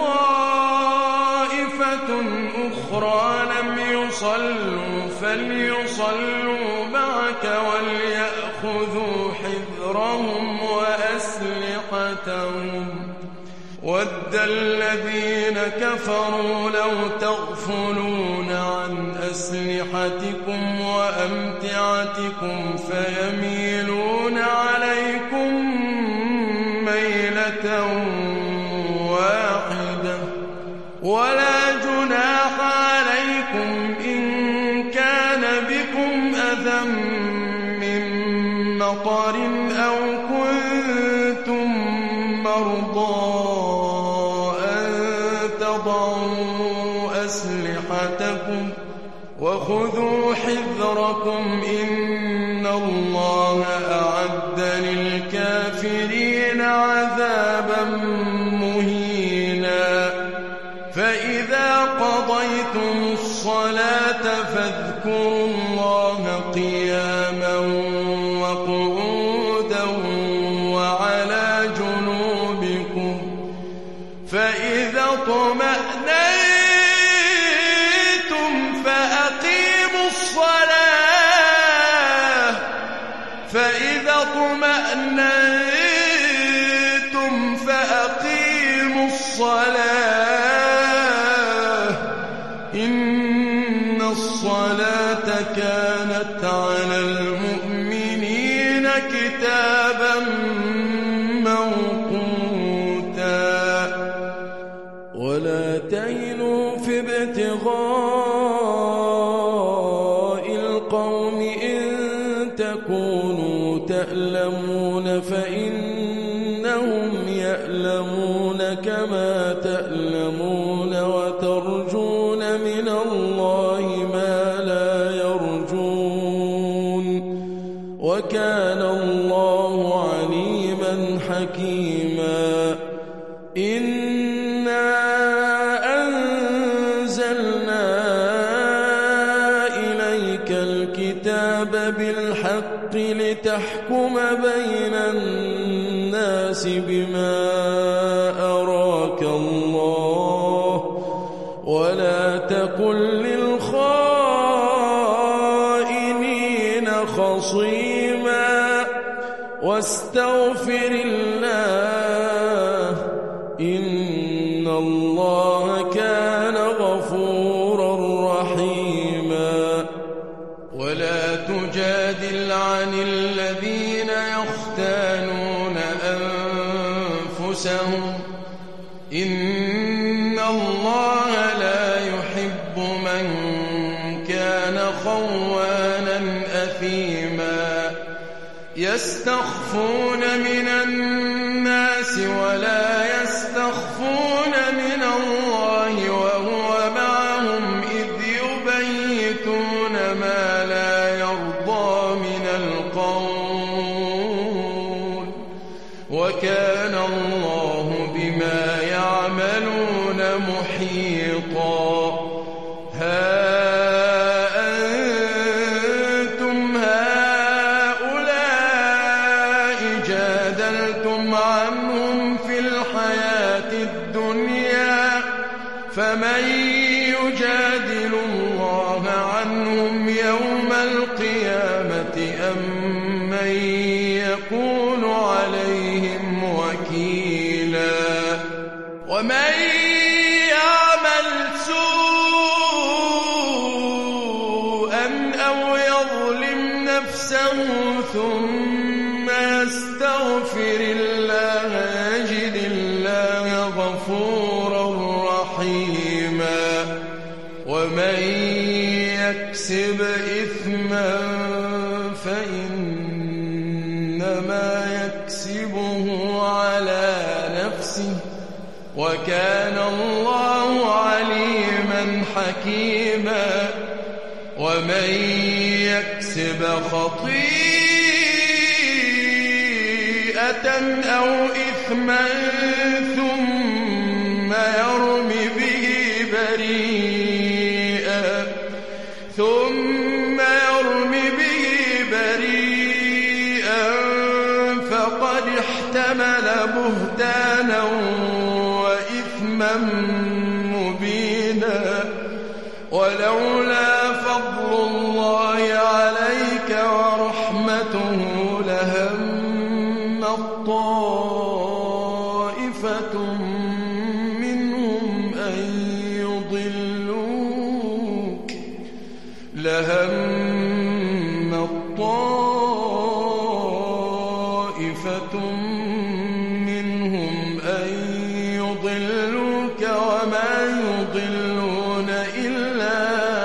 طائفة أخرى لم يصلوا فليصلوا معك وليأخذوا حذرهم وأسلحتهم ود الذين كفروا لو تغفلون عن أسلحتكم وأمتعتكم فيميلون عليكم ميلة واحدة ولا جناح عليكم إن كان بكم أذى من مطر أو كنتم مرضى أن تضعوا أسلحتكم وخذوا حذركم إن الله أعد للكافرين عذابا مهينا فإذا قضيتم الصلاة فاذكروا الله قياما وقعودا وعلى جنوبكم فإذا اطمأننتم فأقيموا الصلاة فإذا اطمأننتم كتابا موقوتا ولا تهنوا في ابتغاء القوم إن تكونوا تألمون فإنهم يألمون كما تألمون وترجون من الله ما لا يرجون وكان الله عليما حكيما إنا أنزلنا إليك الكتاب بالحق لتحكم بين الناس بما أراك الله ولا تكن للخائنين خصيما واستغفر الله إن الله كان غفورا رحيما ولا تجادل عن الذين يختانون أنفسهم إن الله لا يحب من كان خوانا أثيما يستخفون من الناس ولا يستخفون من الله وهو معهم إذ يبيتون ما لا يرضى من القول وكان الله بما يعملون محيطا ها أنتم هؤلاء جادلتم عنهم في الحياة الدنيا فمن يجادل الله عنهم يوم القيامة أم من يكون عليهم وكيلا ومن يعمل سوءا أو يظلم نفسه ثم يستغفر الله يجد الله غفورا رحيما ومن يكسب إثما فإنما يكسبه على نفسه وكان الله عليما حكيما ومن يكسب خطيئة أو إثما ثم يرم به بريئا فقد احتمل بهتانا وإثما مبينا ولولا فضل الله عليك ورحمته لهم طائفة منهم أن يضلوك وما يضلون إلا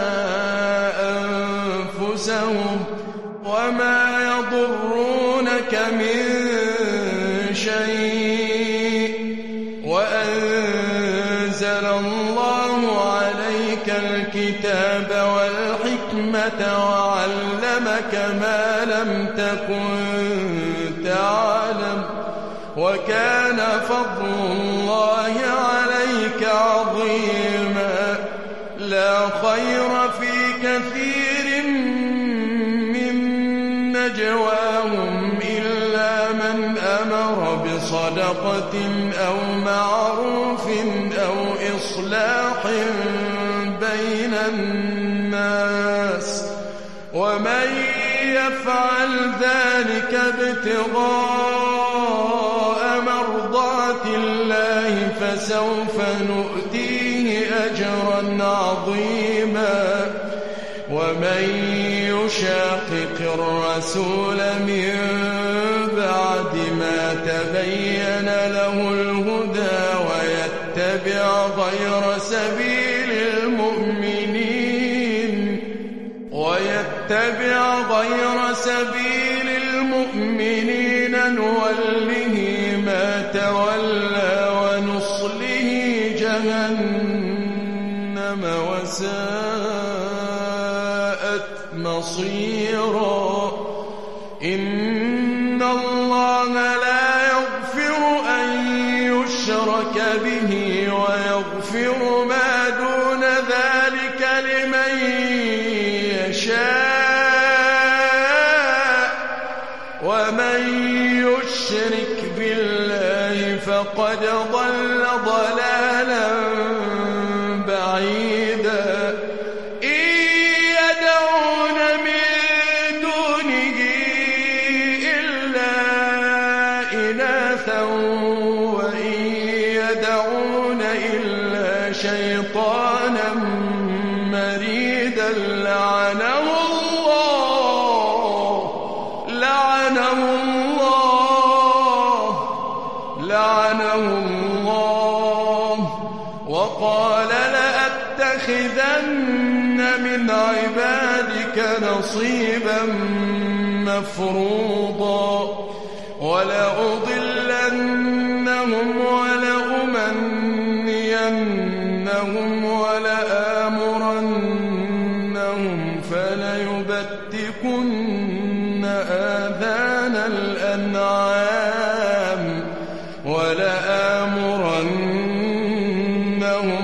أنفسهم وما يضرونك من شيء وأنزل الله عليك الكتاب والحكمة وعلمك ما لم تكن تعلم وكان فضل الله عليك عظيما لا خير في كثير من نجواهم إلا من أمر بصدقة أو معروف أو إصلاح بين الناس ومن يفعل ذلك ابتغاء مرضات الله فسوف نؤتيه أجرا عظيما ومن يشاقق الرسول من بعد ما تبين له الهدى ويتبع غير سبيل المؤمنين نوله ما تولى ونصله جهنم وساءت مصيرا. إن الله لا يغفر أن يشرك به ويغفر ما دون ذلك لمن يشاء، ومن يشرك بالله فقد ضل ضلالا بعيدا. إن يدعون من دونه إلا إناثا وإن يدعون إلا شيطانا مريدا لعنه الله وقال لأتخذن من عبادك نصيبا مفروضا ولأضلنهم ولأمنينهم ولآمرنهم فليبتكن آذان الأنعام ولآمرنهم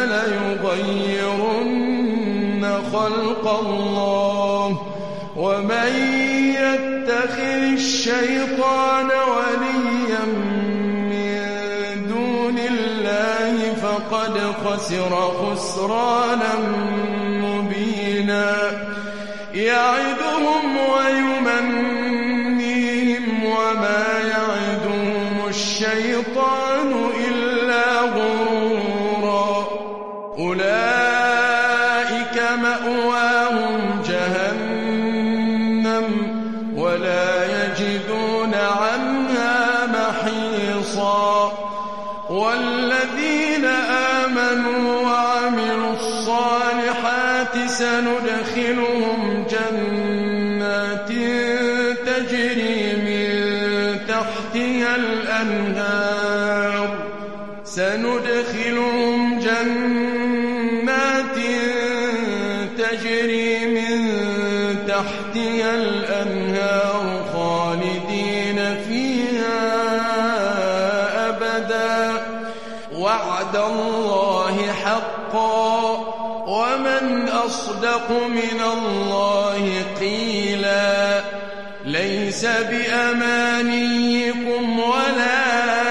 فليغيرن خلق الله. ومن يتخذ الشيطان وليا من دون الله فقد خسر خسرانا مبينا. يعدهم ويمنيهم وما يعدهم الشيطان إلا غرورا. أولئك مأواهم جهنم ولا يجدون عنها محيصا. والذين آمنوا وعملوا الصالحات سندخلهم جنات تجري من تحتها الأنهار خالدين فيها أبدا. وعد الله حقا ومن أصدق من الله قيلا. ليس بأمانيكم ولا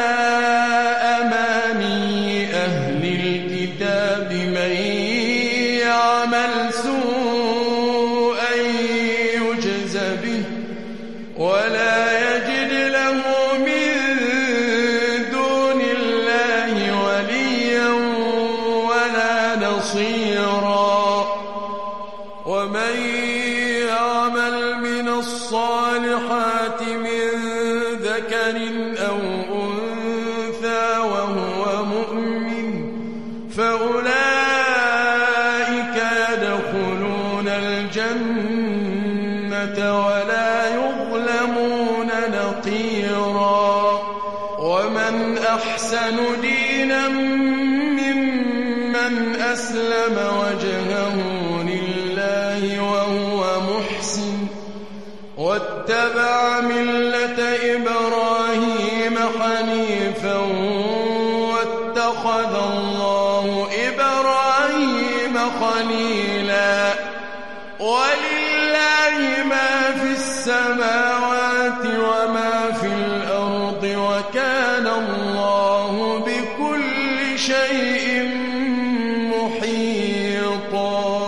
أماني أهل الكتاب من يعمل سوءا يجز به ولا يجد له من دون الله وليا ولا نصيرا. ومن يعمل من الصالحات من ذكر أو أنثى وهو مؤمن فأولئك يدخلون الجنة ولا يظلمون نقيرا. ومن أحسن دينا ممن أسلم وجهه لله وهو محسن واتبع ملة إبراهيم حنيفا واتخذ الله إبراهيم خليلا. ولله ما في السماوات وما في الأرض وكان الله بكل شيء محيطا.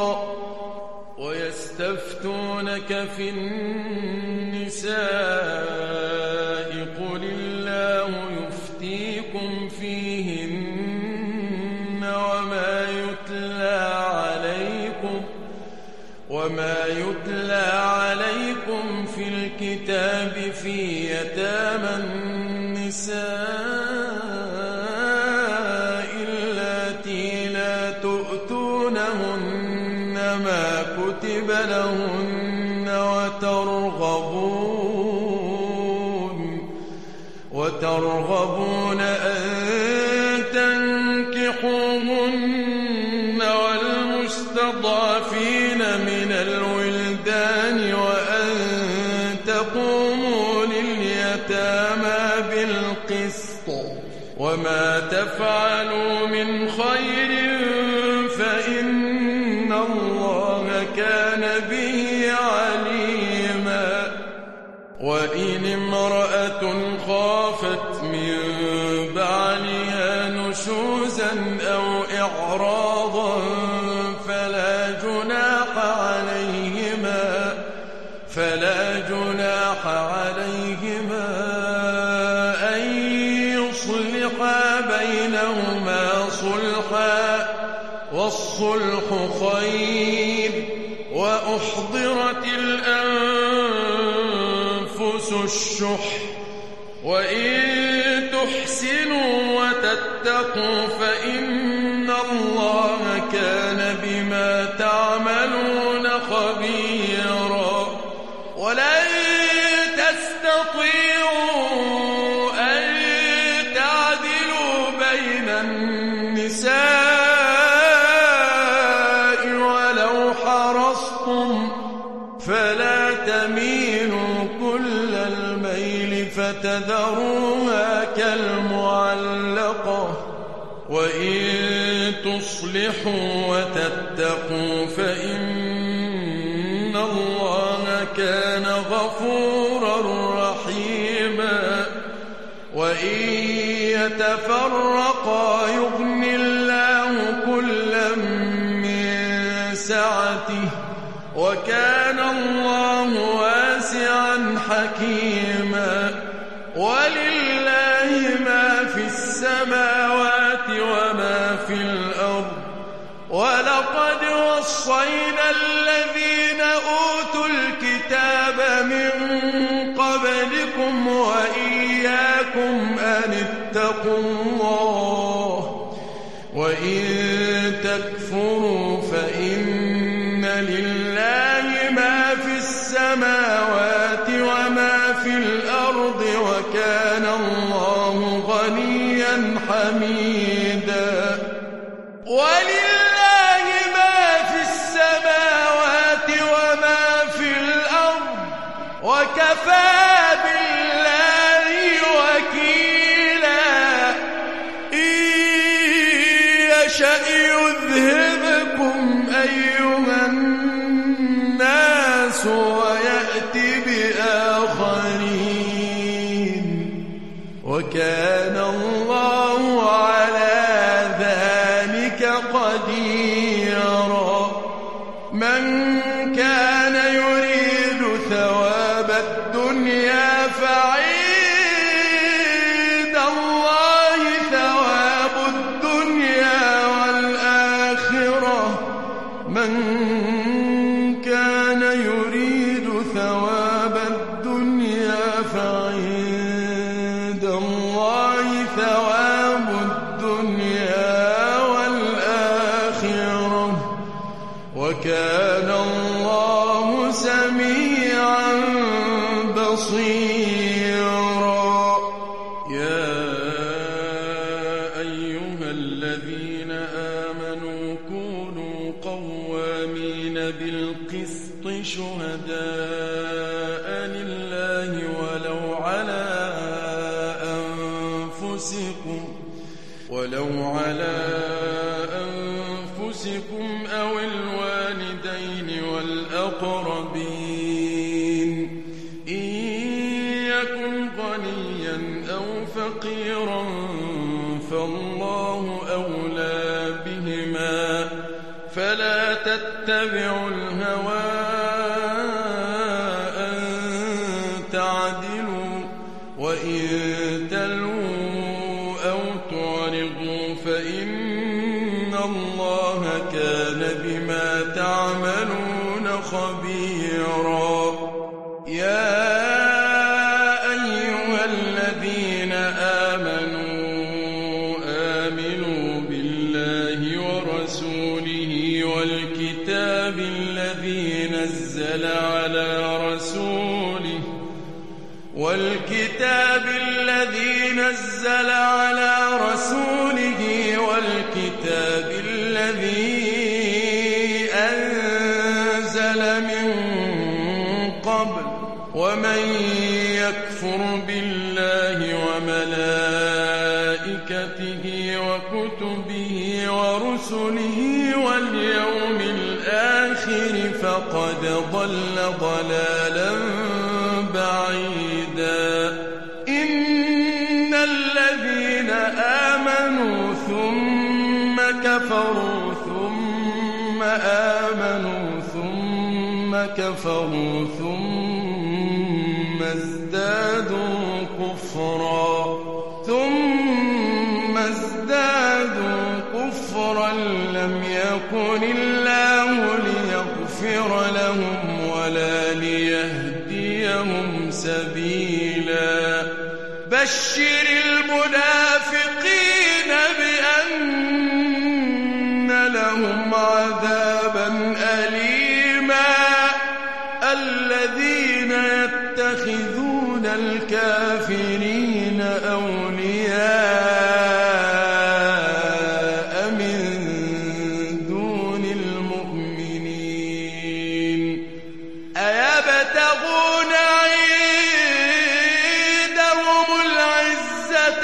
ويستفتونك في النساء قل الله يفتيكم فيهن وما يتلى عليكم الكتاب في يتامى النساء اللاتي لا تؤتونهن ما كتب لهن وترغبون أن تنكحوهن والمستضعفين من الولدان وأن تقوموا لليتامى بالقسط وما تفعلوا من خير فإن الله كان به عليما وإن امرأة خافت من بعلها نشوزا أو إعراضا فلا جناح عليهما أن يصلحا بينهما صلحا والصلح خير وأحضرت الأنفس الشح وإن تحسنوا وتتقوا فإن الله كان بما تعملون خبيرا ولن تستطيعوا أن تعدلوا بين النساء ولو حرصتم فلا تميلوا كل الميل فتذروها كالمعلقة وإن تصلحوا وتتقوا فإن الله كان غفورا رحيما وإن يتفرقا يغن الله كلا من سعته وكان الله واسعا حكيما ولله ما في السماوات وما في الأرض ولقد وصينا الذين أوتوا الكتاب من قبلكم وإياكم أن اتقوا الله وإن تكفروا فإن لله ما في السماوات وما في الأرض وكان الله غنيا حميدا ولله ما في السماوات وما في الأرض وكفى بالله وكيلا إن يشأ يذهبكم أيها الناس ويأتي بآخرين وكان الله على ذلك قديرا من كان يريد ثواب الدنيا فعند الله ثواب الدنيا والآخرة من كان يريد ثواب الدنيا فعند الله ثواب الدنيا والآخرة وكان الله سميعا بصيرا يا أيها الذين آمنوا كونوا قوامين بالقسط شهداء لله ولو على أنفسكم أو الوالدين والأقربين إن يكن غنيا أو فقيرا فالله أولى بهما فلا تتبعوا الهوى أن تعدلوا وإن تلووا أو تعرضوا فإن الله كان بما تعملون خبيرا. يا نزل على رسوله والكتاب الذي أنزل من قبل ومن يكفر بالله وملائكته وكتبه ورسله واليوم الآخر فقد ضل ضلالا بعيدا إن الذين آمنوا ثم كفروا ثم آمنوا ثم كفروا ثم ازدادوا كفرا لم يكن الله ليغفر لهم ولا ليهديهم سبيلا بشر المنافقين بأن لهم عذابا أليما الذين يتخذون الكافرين أولياء من دون المؤمنين أيبتغون عندهم العزة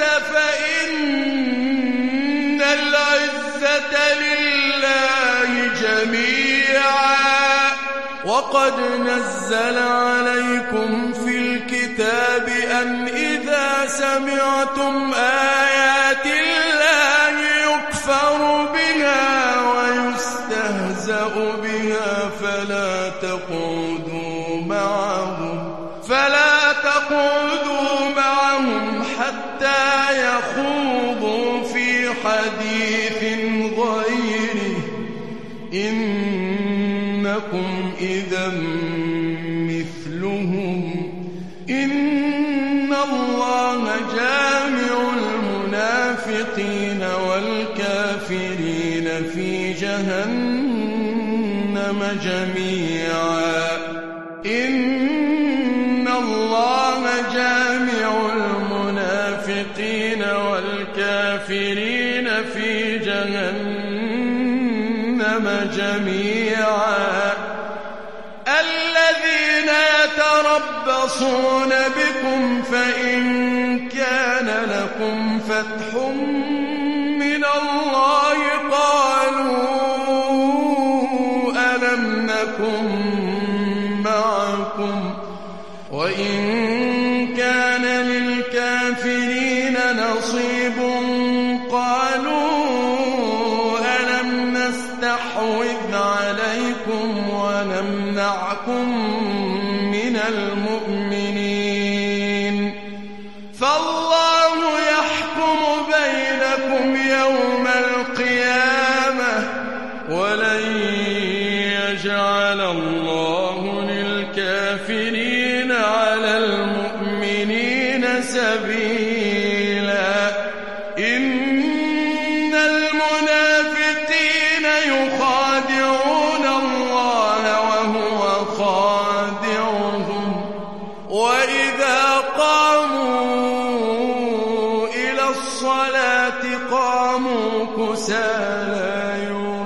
فإن العزة لله جميعا وقد نزل عليكم في الكتاب أن إذا سمعتم آيات الله يكفر بها ويستهزأ بها فلا تقعدوا معهم حتى يخوضوا في حديث غيره إنكم إذا مثلهم إن الله جامع المنافقين والكافرين في جهنم جميعا إن الله جامع المنافقين والكافرين في جهنم جميعا الذين يتربصون بكم فإن كان لكم فتح من الله قالوا ألم نكن معكم وإن كان للكافرين نصيب قالوا ألم نستحوذ عليكم ونمنعكم من المؤمنين فالله يحكم بينكم يوم القيامة ولن يجعل الله للكافرين على المؤمنين سبيلا إن المنافقين يخادعون الله وهو خادعهم وإذا قاموا إلى الصلاة قاموا كسالى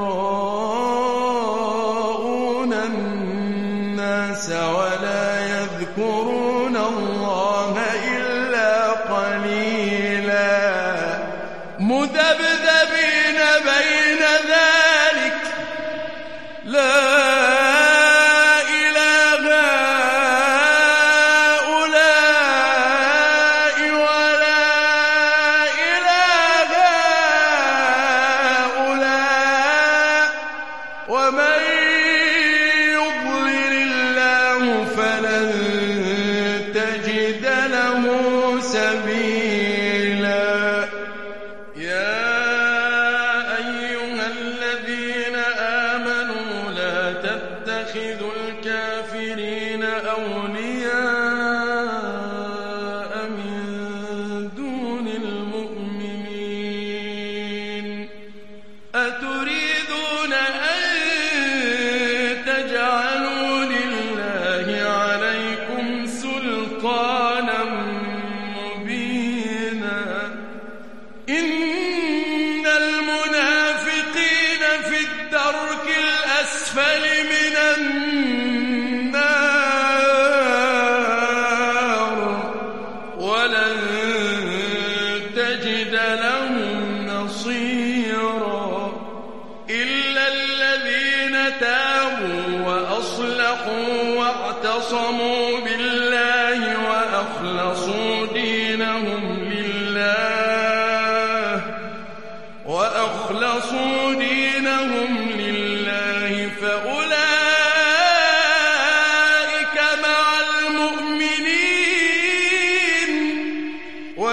يراءون الناس ولا يذكرون الله إلا قليلا مذبذبين بين ذلك لا إله هؤلاء ولا إله هؤلاء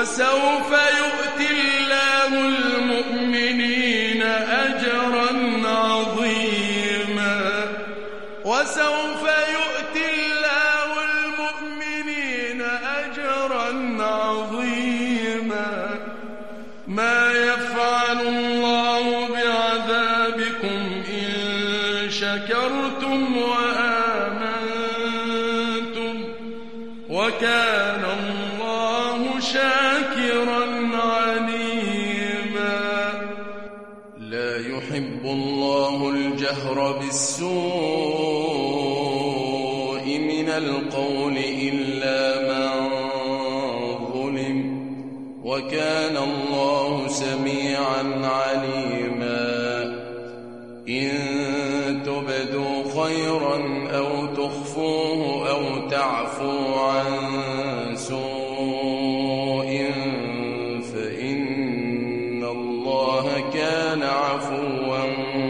وسوف يؤتي الله المؤمنين أجرا عظيما وسوف يؤتي الله المؤمنين أجرا عظيما ما يفعل الله بعذابكم إن شكرتم وآمنتم وكان الله شاكرا عليما لا يحب الله الجهر بالسوء من القول إلا من ظلم وكان الله سميعا عليما إن تبدوا خيرا أو تخفوه أو تعفو عن سوء فإن الله كان عفوا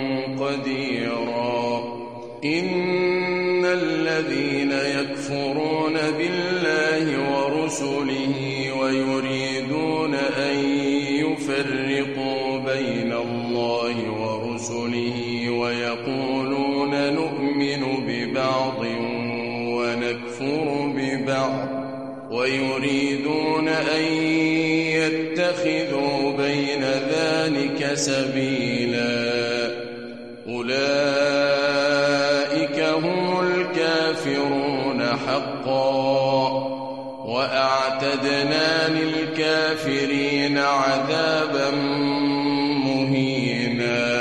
قديرا إن الذين يكفرون بالله ورسله ويريدون أن يفرقوا بين الله ورسله ويقولون نؤمن ببعض ونكفر ببعض ويريدون أن يتخذوا بين ذلك سبيلا أولئك هم الكافرون حقا وأعتدنا للكافرين عذابا مهينا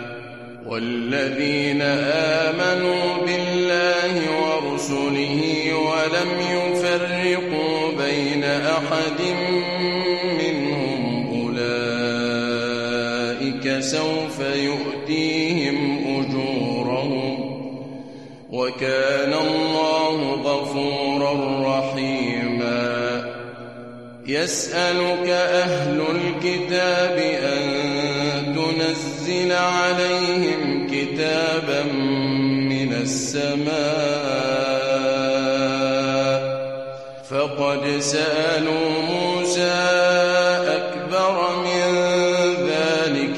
والذين آمنوا بالله ورسله ولم يفرقوا بين أحد منهم أولئك سوف يؤتيهم أجورهم وكان الله غفورا رحيما يسألك أهل الكتاب أن تنزل عليهم كتابا من السماء فقد سألوا موسى أكبر من ذلك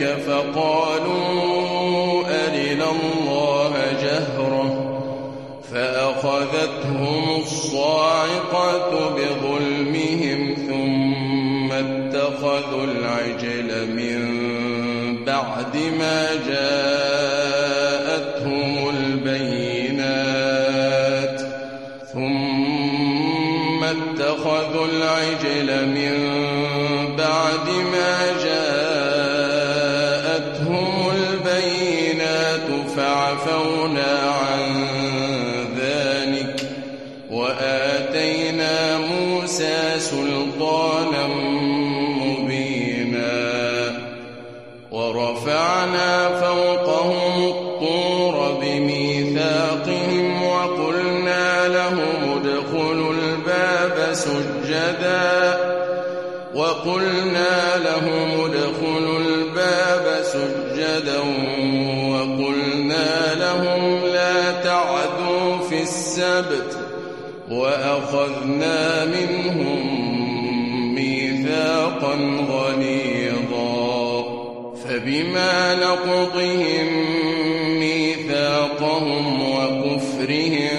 فقالوا أرنا الله جهرة فأخذتهم الصاعقة بظلمهم ثم اتخذوا العجل من بعد ما جاءتهم البينات ثم اتخذوا العجل من بعد ما جاءتهم البينات فعفونا عن ذلك وآتينا موسى سلطانا مبينا ورفعنا فوقهم الطور بميثاقهم وقلنا لهم ادخلوا الباب سجدا وقلنا لهم لا تعدوا في السبت وأخذنا منهم ميثاقا غليظا فبما نقضهم ميثاقهم وكفرهم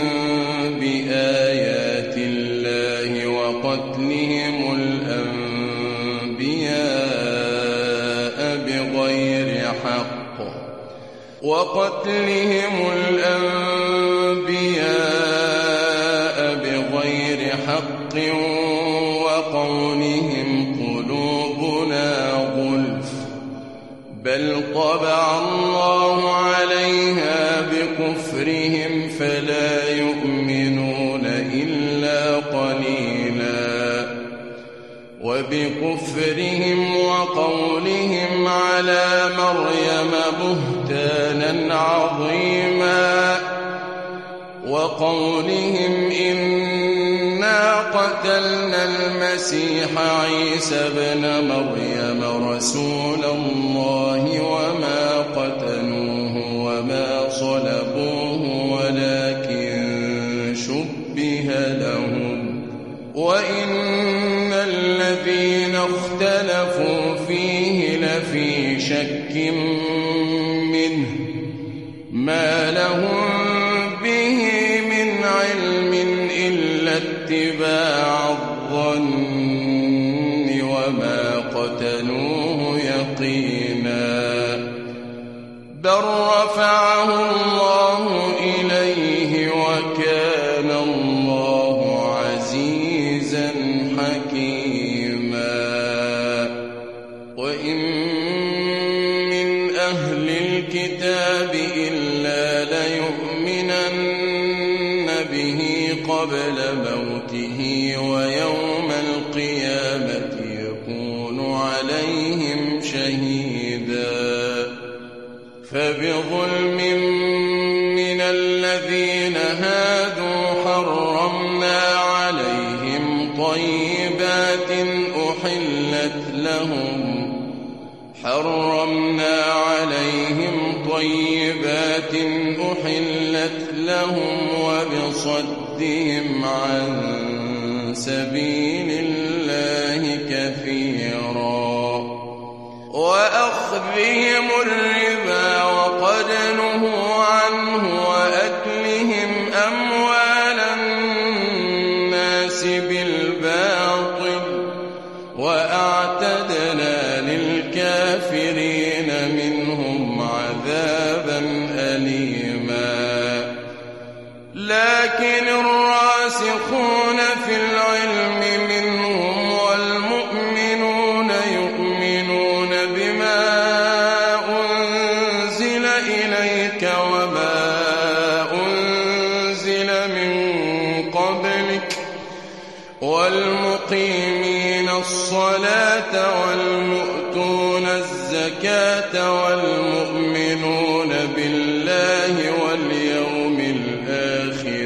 بآيات الله وقتلهم الأنبياء بغير حق وقولهم قلوبنا غلف بل طبع الله عليها بكفرهم فلا يؤمنون إلا قليلا وبكفرهم وقولهم على مريم بهتانا عظيما وقولهم إنا قتلنا المسيح عيسى ابن مريم رسول الله وما قتلوه وما صلبوه ولكن شبه لهم وإن الذين الذين اختلفوا فيه لفي شك منه ما لهم به من علم إلا اتباع الظن وما قتلوه يقينا بل رفعه الله إليه وكان الله عزيزا حكيما وإن من أهل الكتاب إلا ليؤمنن به قبل موته ويوم القيامة يكون عليهم شهيدا فبظلم من الذين هادوا حرمنا عليهم طيبات أحلت لهم وبصدهم عن سبيل الله كثيرا وأخذهم الربا وقد نهوا عنه وأكلهم أموال الناس بالباطل وأعتدنا للكافرين منهم عذابا أليما لكن الراسخون في العلم منهم والمؤمنون يؤمنون بما أنزل إليك وما أنزل من قبلك والمقيمين الصلاة والمؤتون الزكاة والمؤمنون بالله واليوم الآخر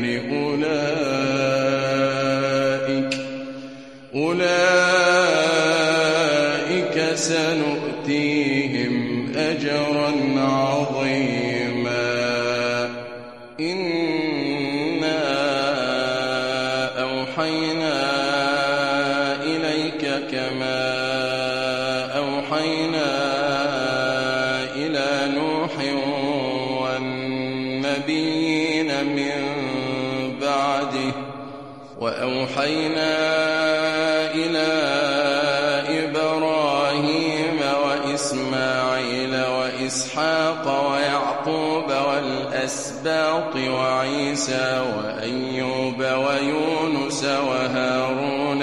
أولئك سنؤتيهم أجرا عظيما إنا أوحينا إليك كما أوحينا إلى نوح والنبيين من بعده وأوحينا إلى إبراهيم وإسماعيل وإسحاق ويعقوب والأسباط وعيسى وأيوب ويونس وهارون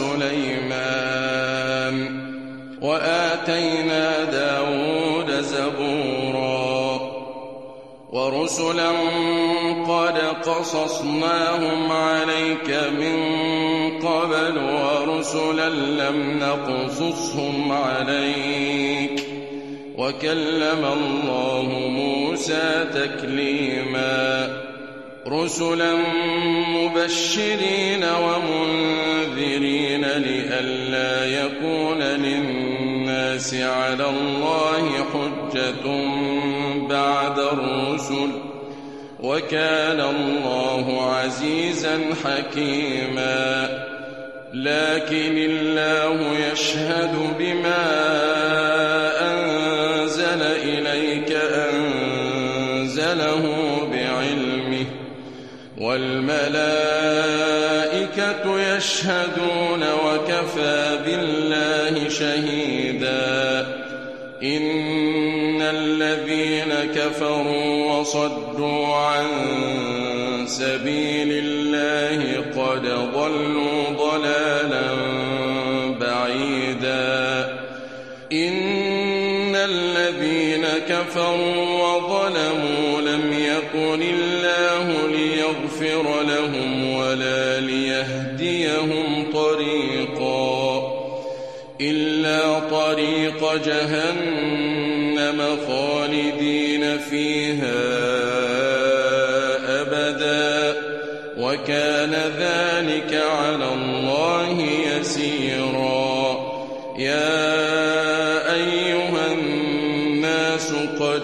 وسليمان وآتينا داود زبورا ورسلا قد قصصناهم عليك من قبل ورسلا لم نقصصهم عليك وكلم الله موسى تكليما رسلا مبشرين ومنذرين لئلا يكون للناس على الله حجة بعد الرسل وكان الله عزيزا حكيما لكن الله يشهد بما أنزل إليك أنزله بعلمه والملائكة يشهدون وكفى بالله شهيدا إن الذين كفروا وصدوا عن سبيل الله قد ضلوا ضلالا بعيدا إن الذين كفروا وظلموا لم يكن الله ليغفر لهم ولا ليهديهم طريقا إلا طريق جهنم خالدين فيها أبدا وكان ذلك على الله يسيرا يا أيها الناس قد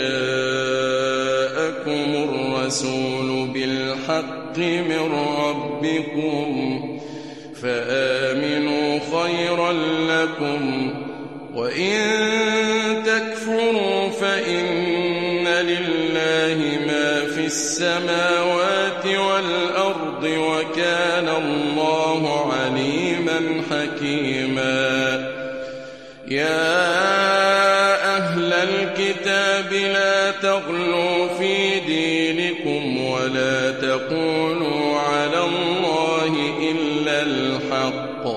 جاءكم الرسول بالحق من ربكم فآمنوا خيرا لكم، وإن تكفروا فإن لله ما في السماوات والأرض، وكان الله عليما حكيما. يا أهل الكتاب لا تغلوا في دينكم ولا تقولوا على الله إلا الحق،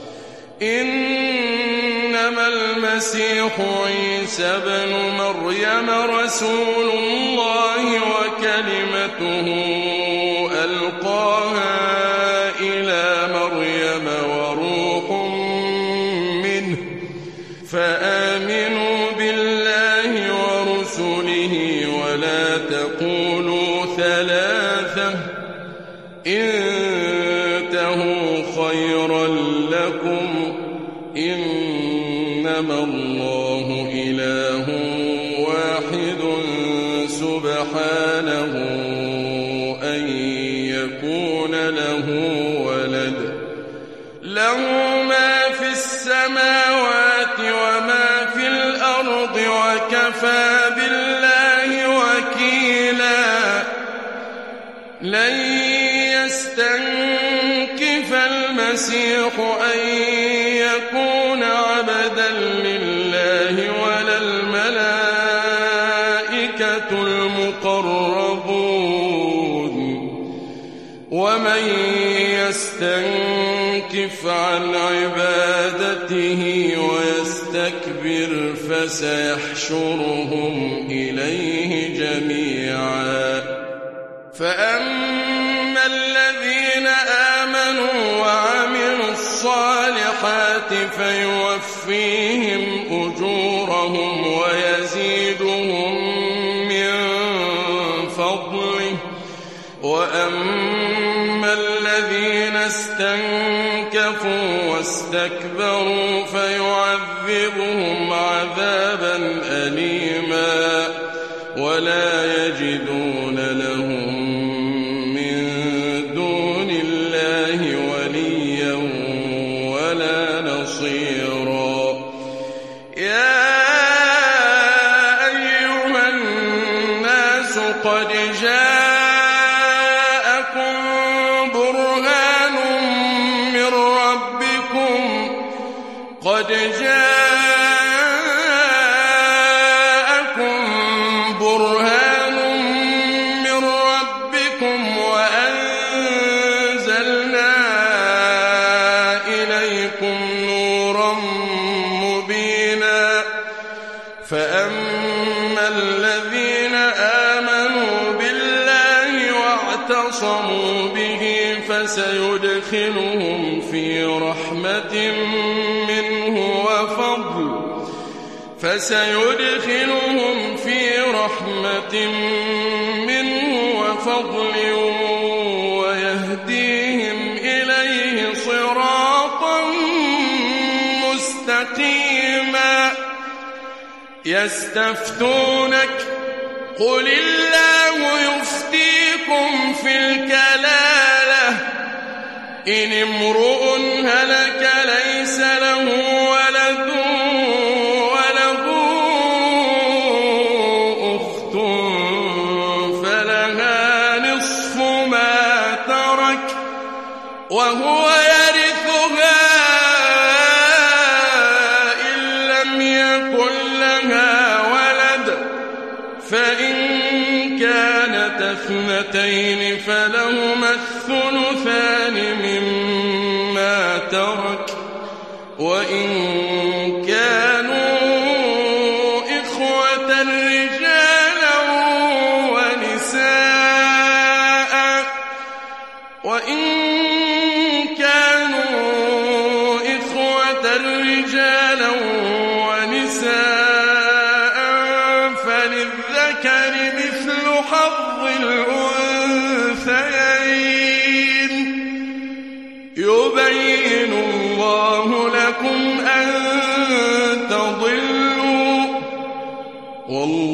إنما المسيح عيسى بن مريم رسول الله وكلمته ألقاها إلى مريم وروح منه، فآمنوا بالله ورسله ولا تقولوا ثلاثة، انتهوا خيرا لكم، إنما الله إله واحد سبحانه أن يكون له ولد، له ما في السماوات وما في الأرض، وكفى بالله وكيلا. لن يستنكف المسيح أن يكون عبدا لله ولا الملائكة المقربون، ومن يستنكف عن عبادته ويستكبر فسيحشرهم إليه جميعا. فأما الذين آمنوا وعملوا الصالحات فيوفيهم أجورهم ويزيدهم من فضله، وأما الذين استنكفوا واستكبروا فيعذبهم عذابا أليما، ولا يجدون لهم من دون الله وليا ولا نصيرا. يا أيها الناس قد جاءكم برهان من ربكم، قد جاءكم برهان من ربكم وأنزلنا إليكم نورا مبينا. فأما الذين آمنوا بالله واعتصموا به فسيدخلهم في رحمة منه وفضل، فسيدخلهم في رحمة منه وفضل ويهديهم إليه صراطا مستقيما. يستفتونك قل الله يفتيكم في الكلالة، إن امرؤ هلك ليس له ولد وله أخت فلها نصف ما ترك وهو يرثها إن لم يكن لها ولد، فإن كانت اثنتين فلهما الثلثان مما ترك، وإن كانوا إخوة رجالا ونساء، وإن كانوا إخوة رجالا ونساء فللذكر مثل حظ الأنثيين، يبين الله لكم أن تضلوا، والله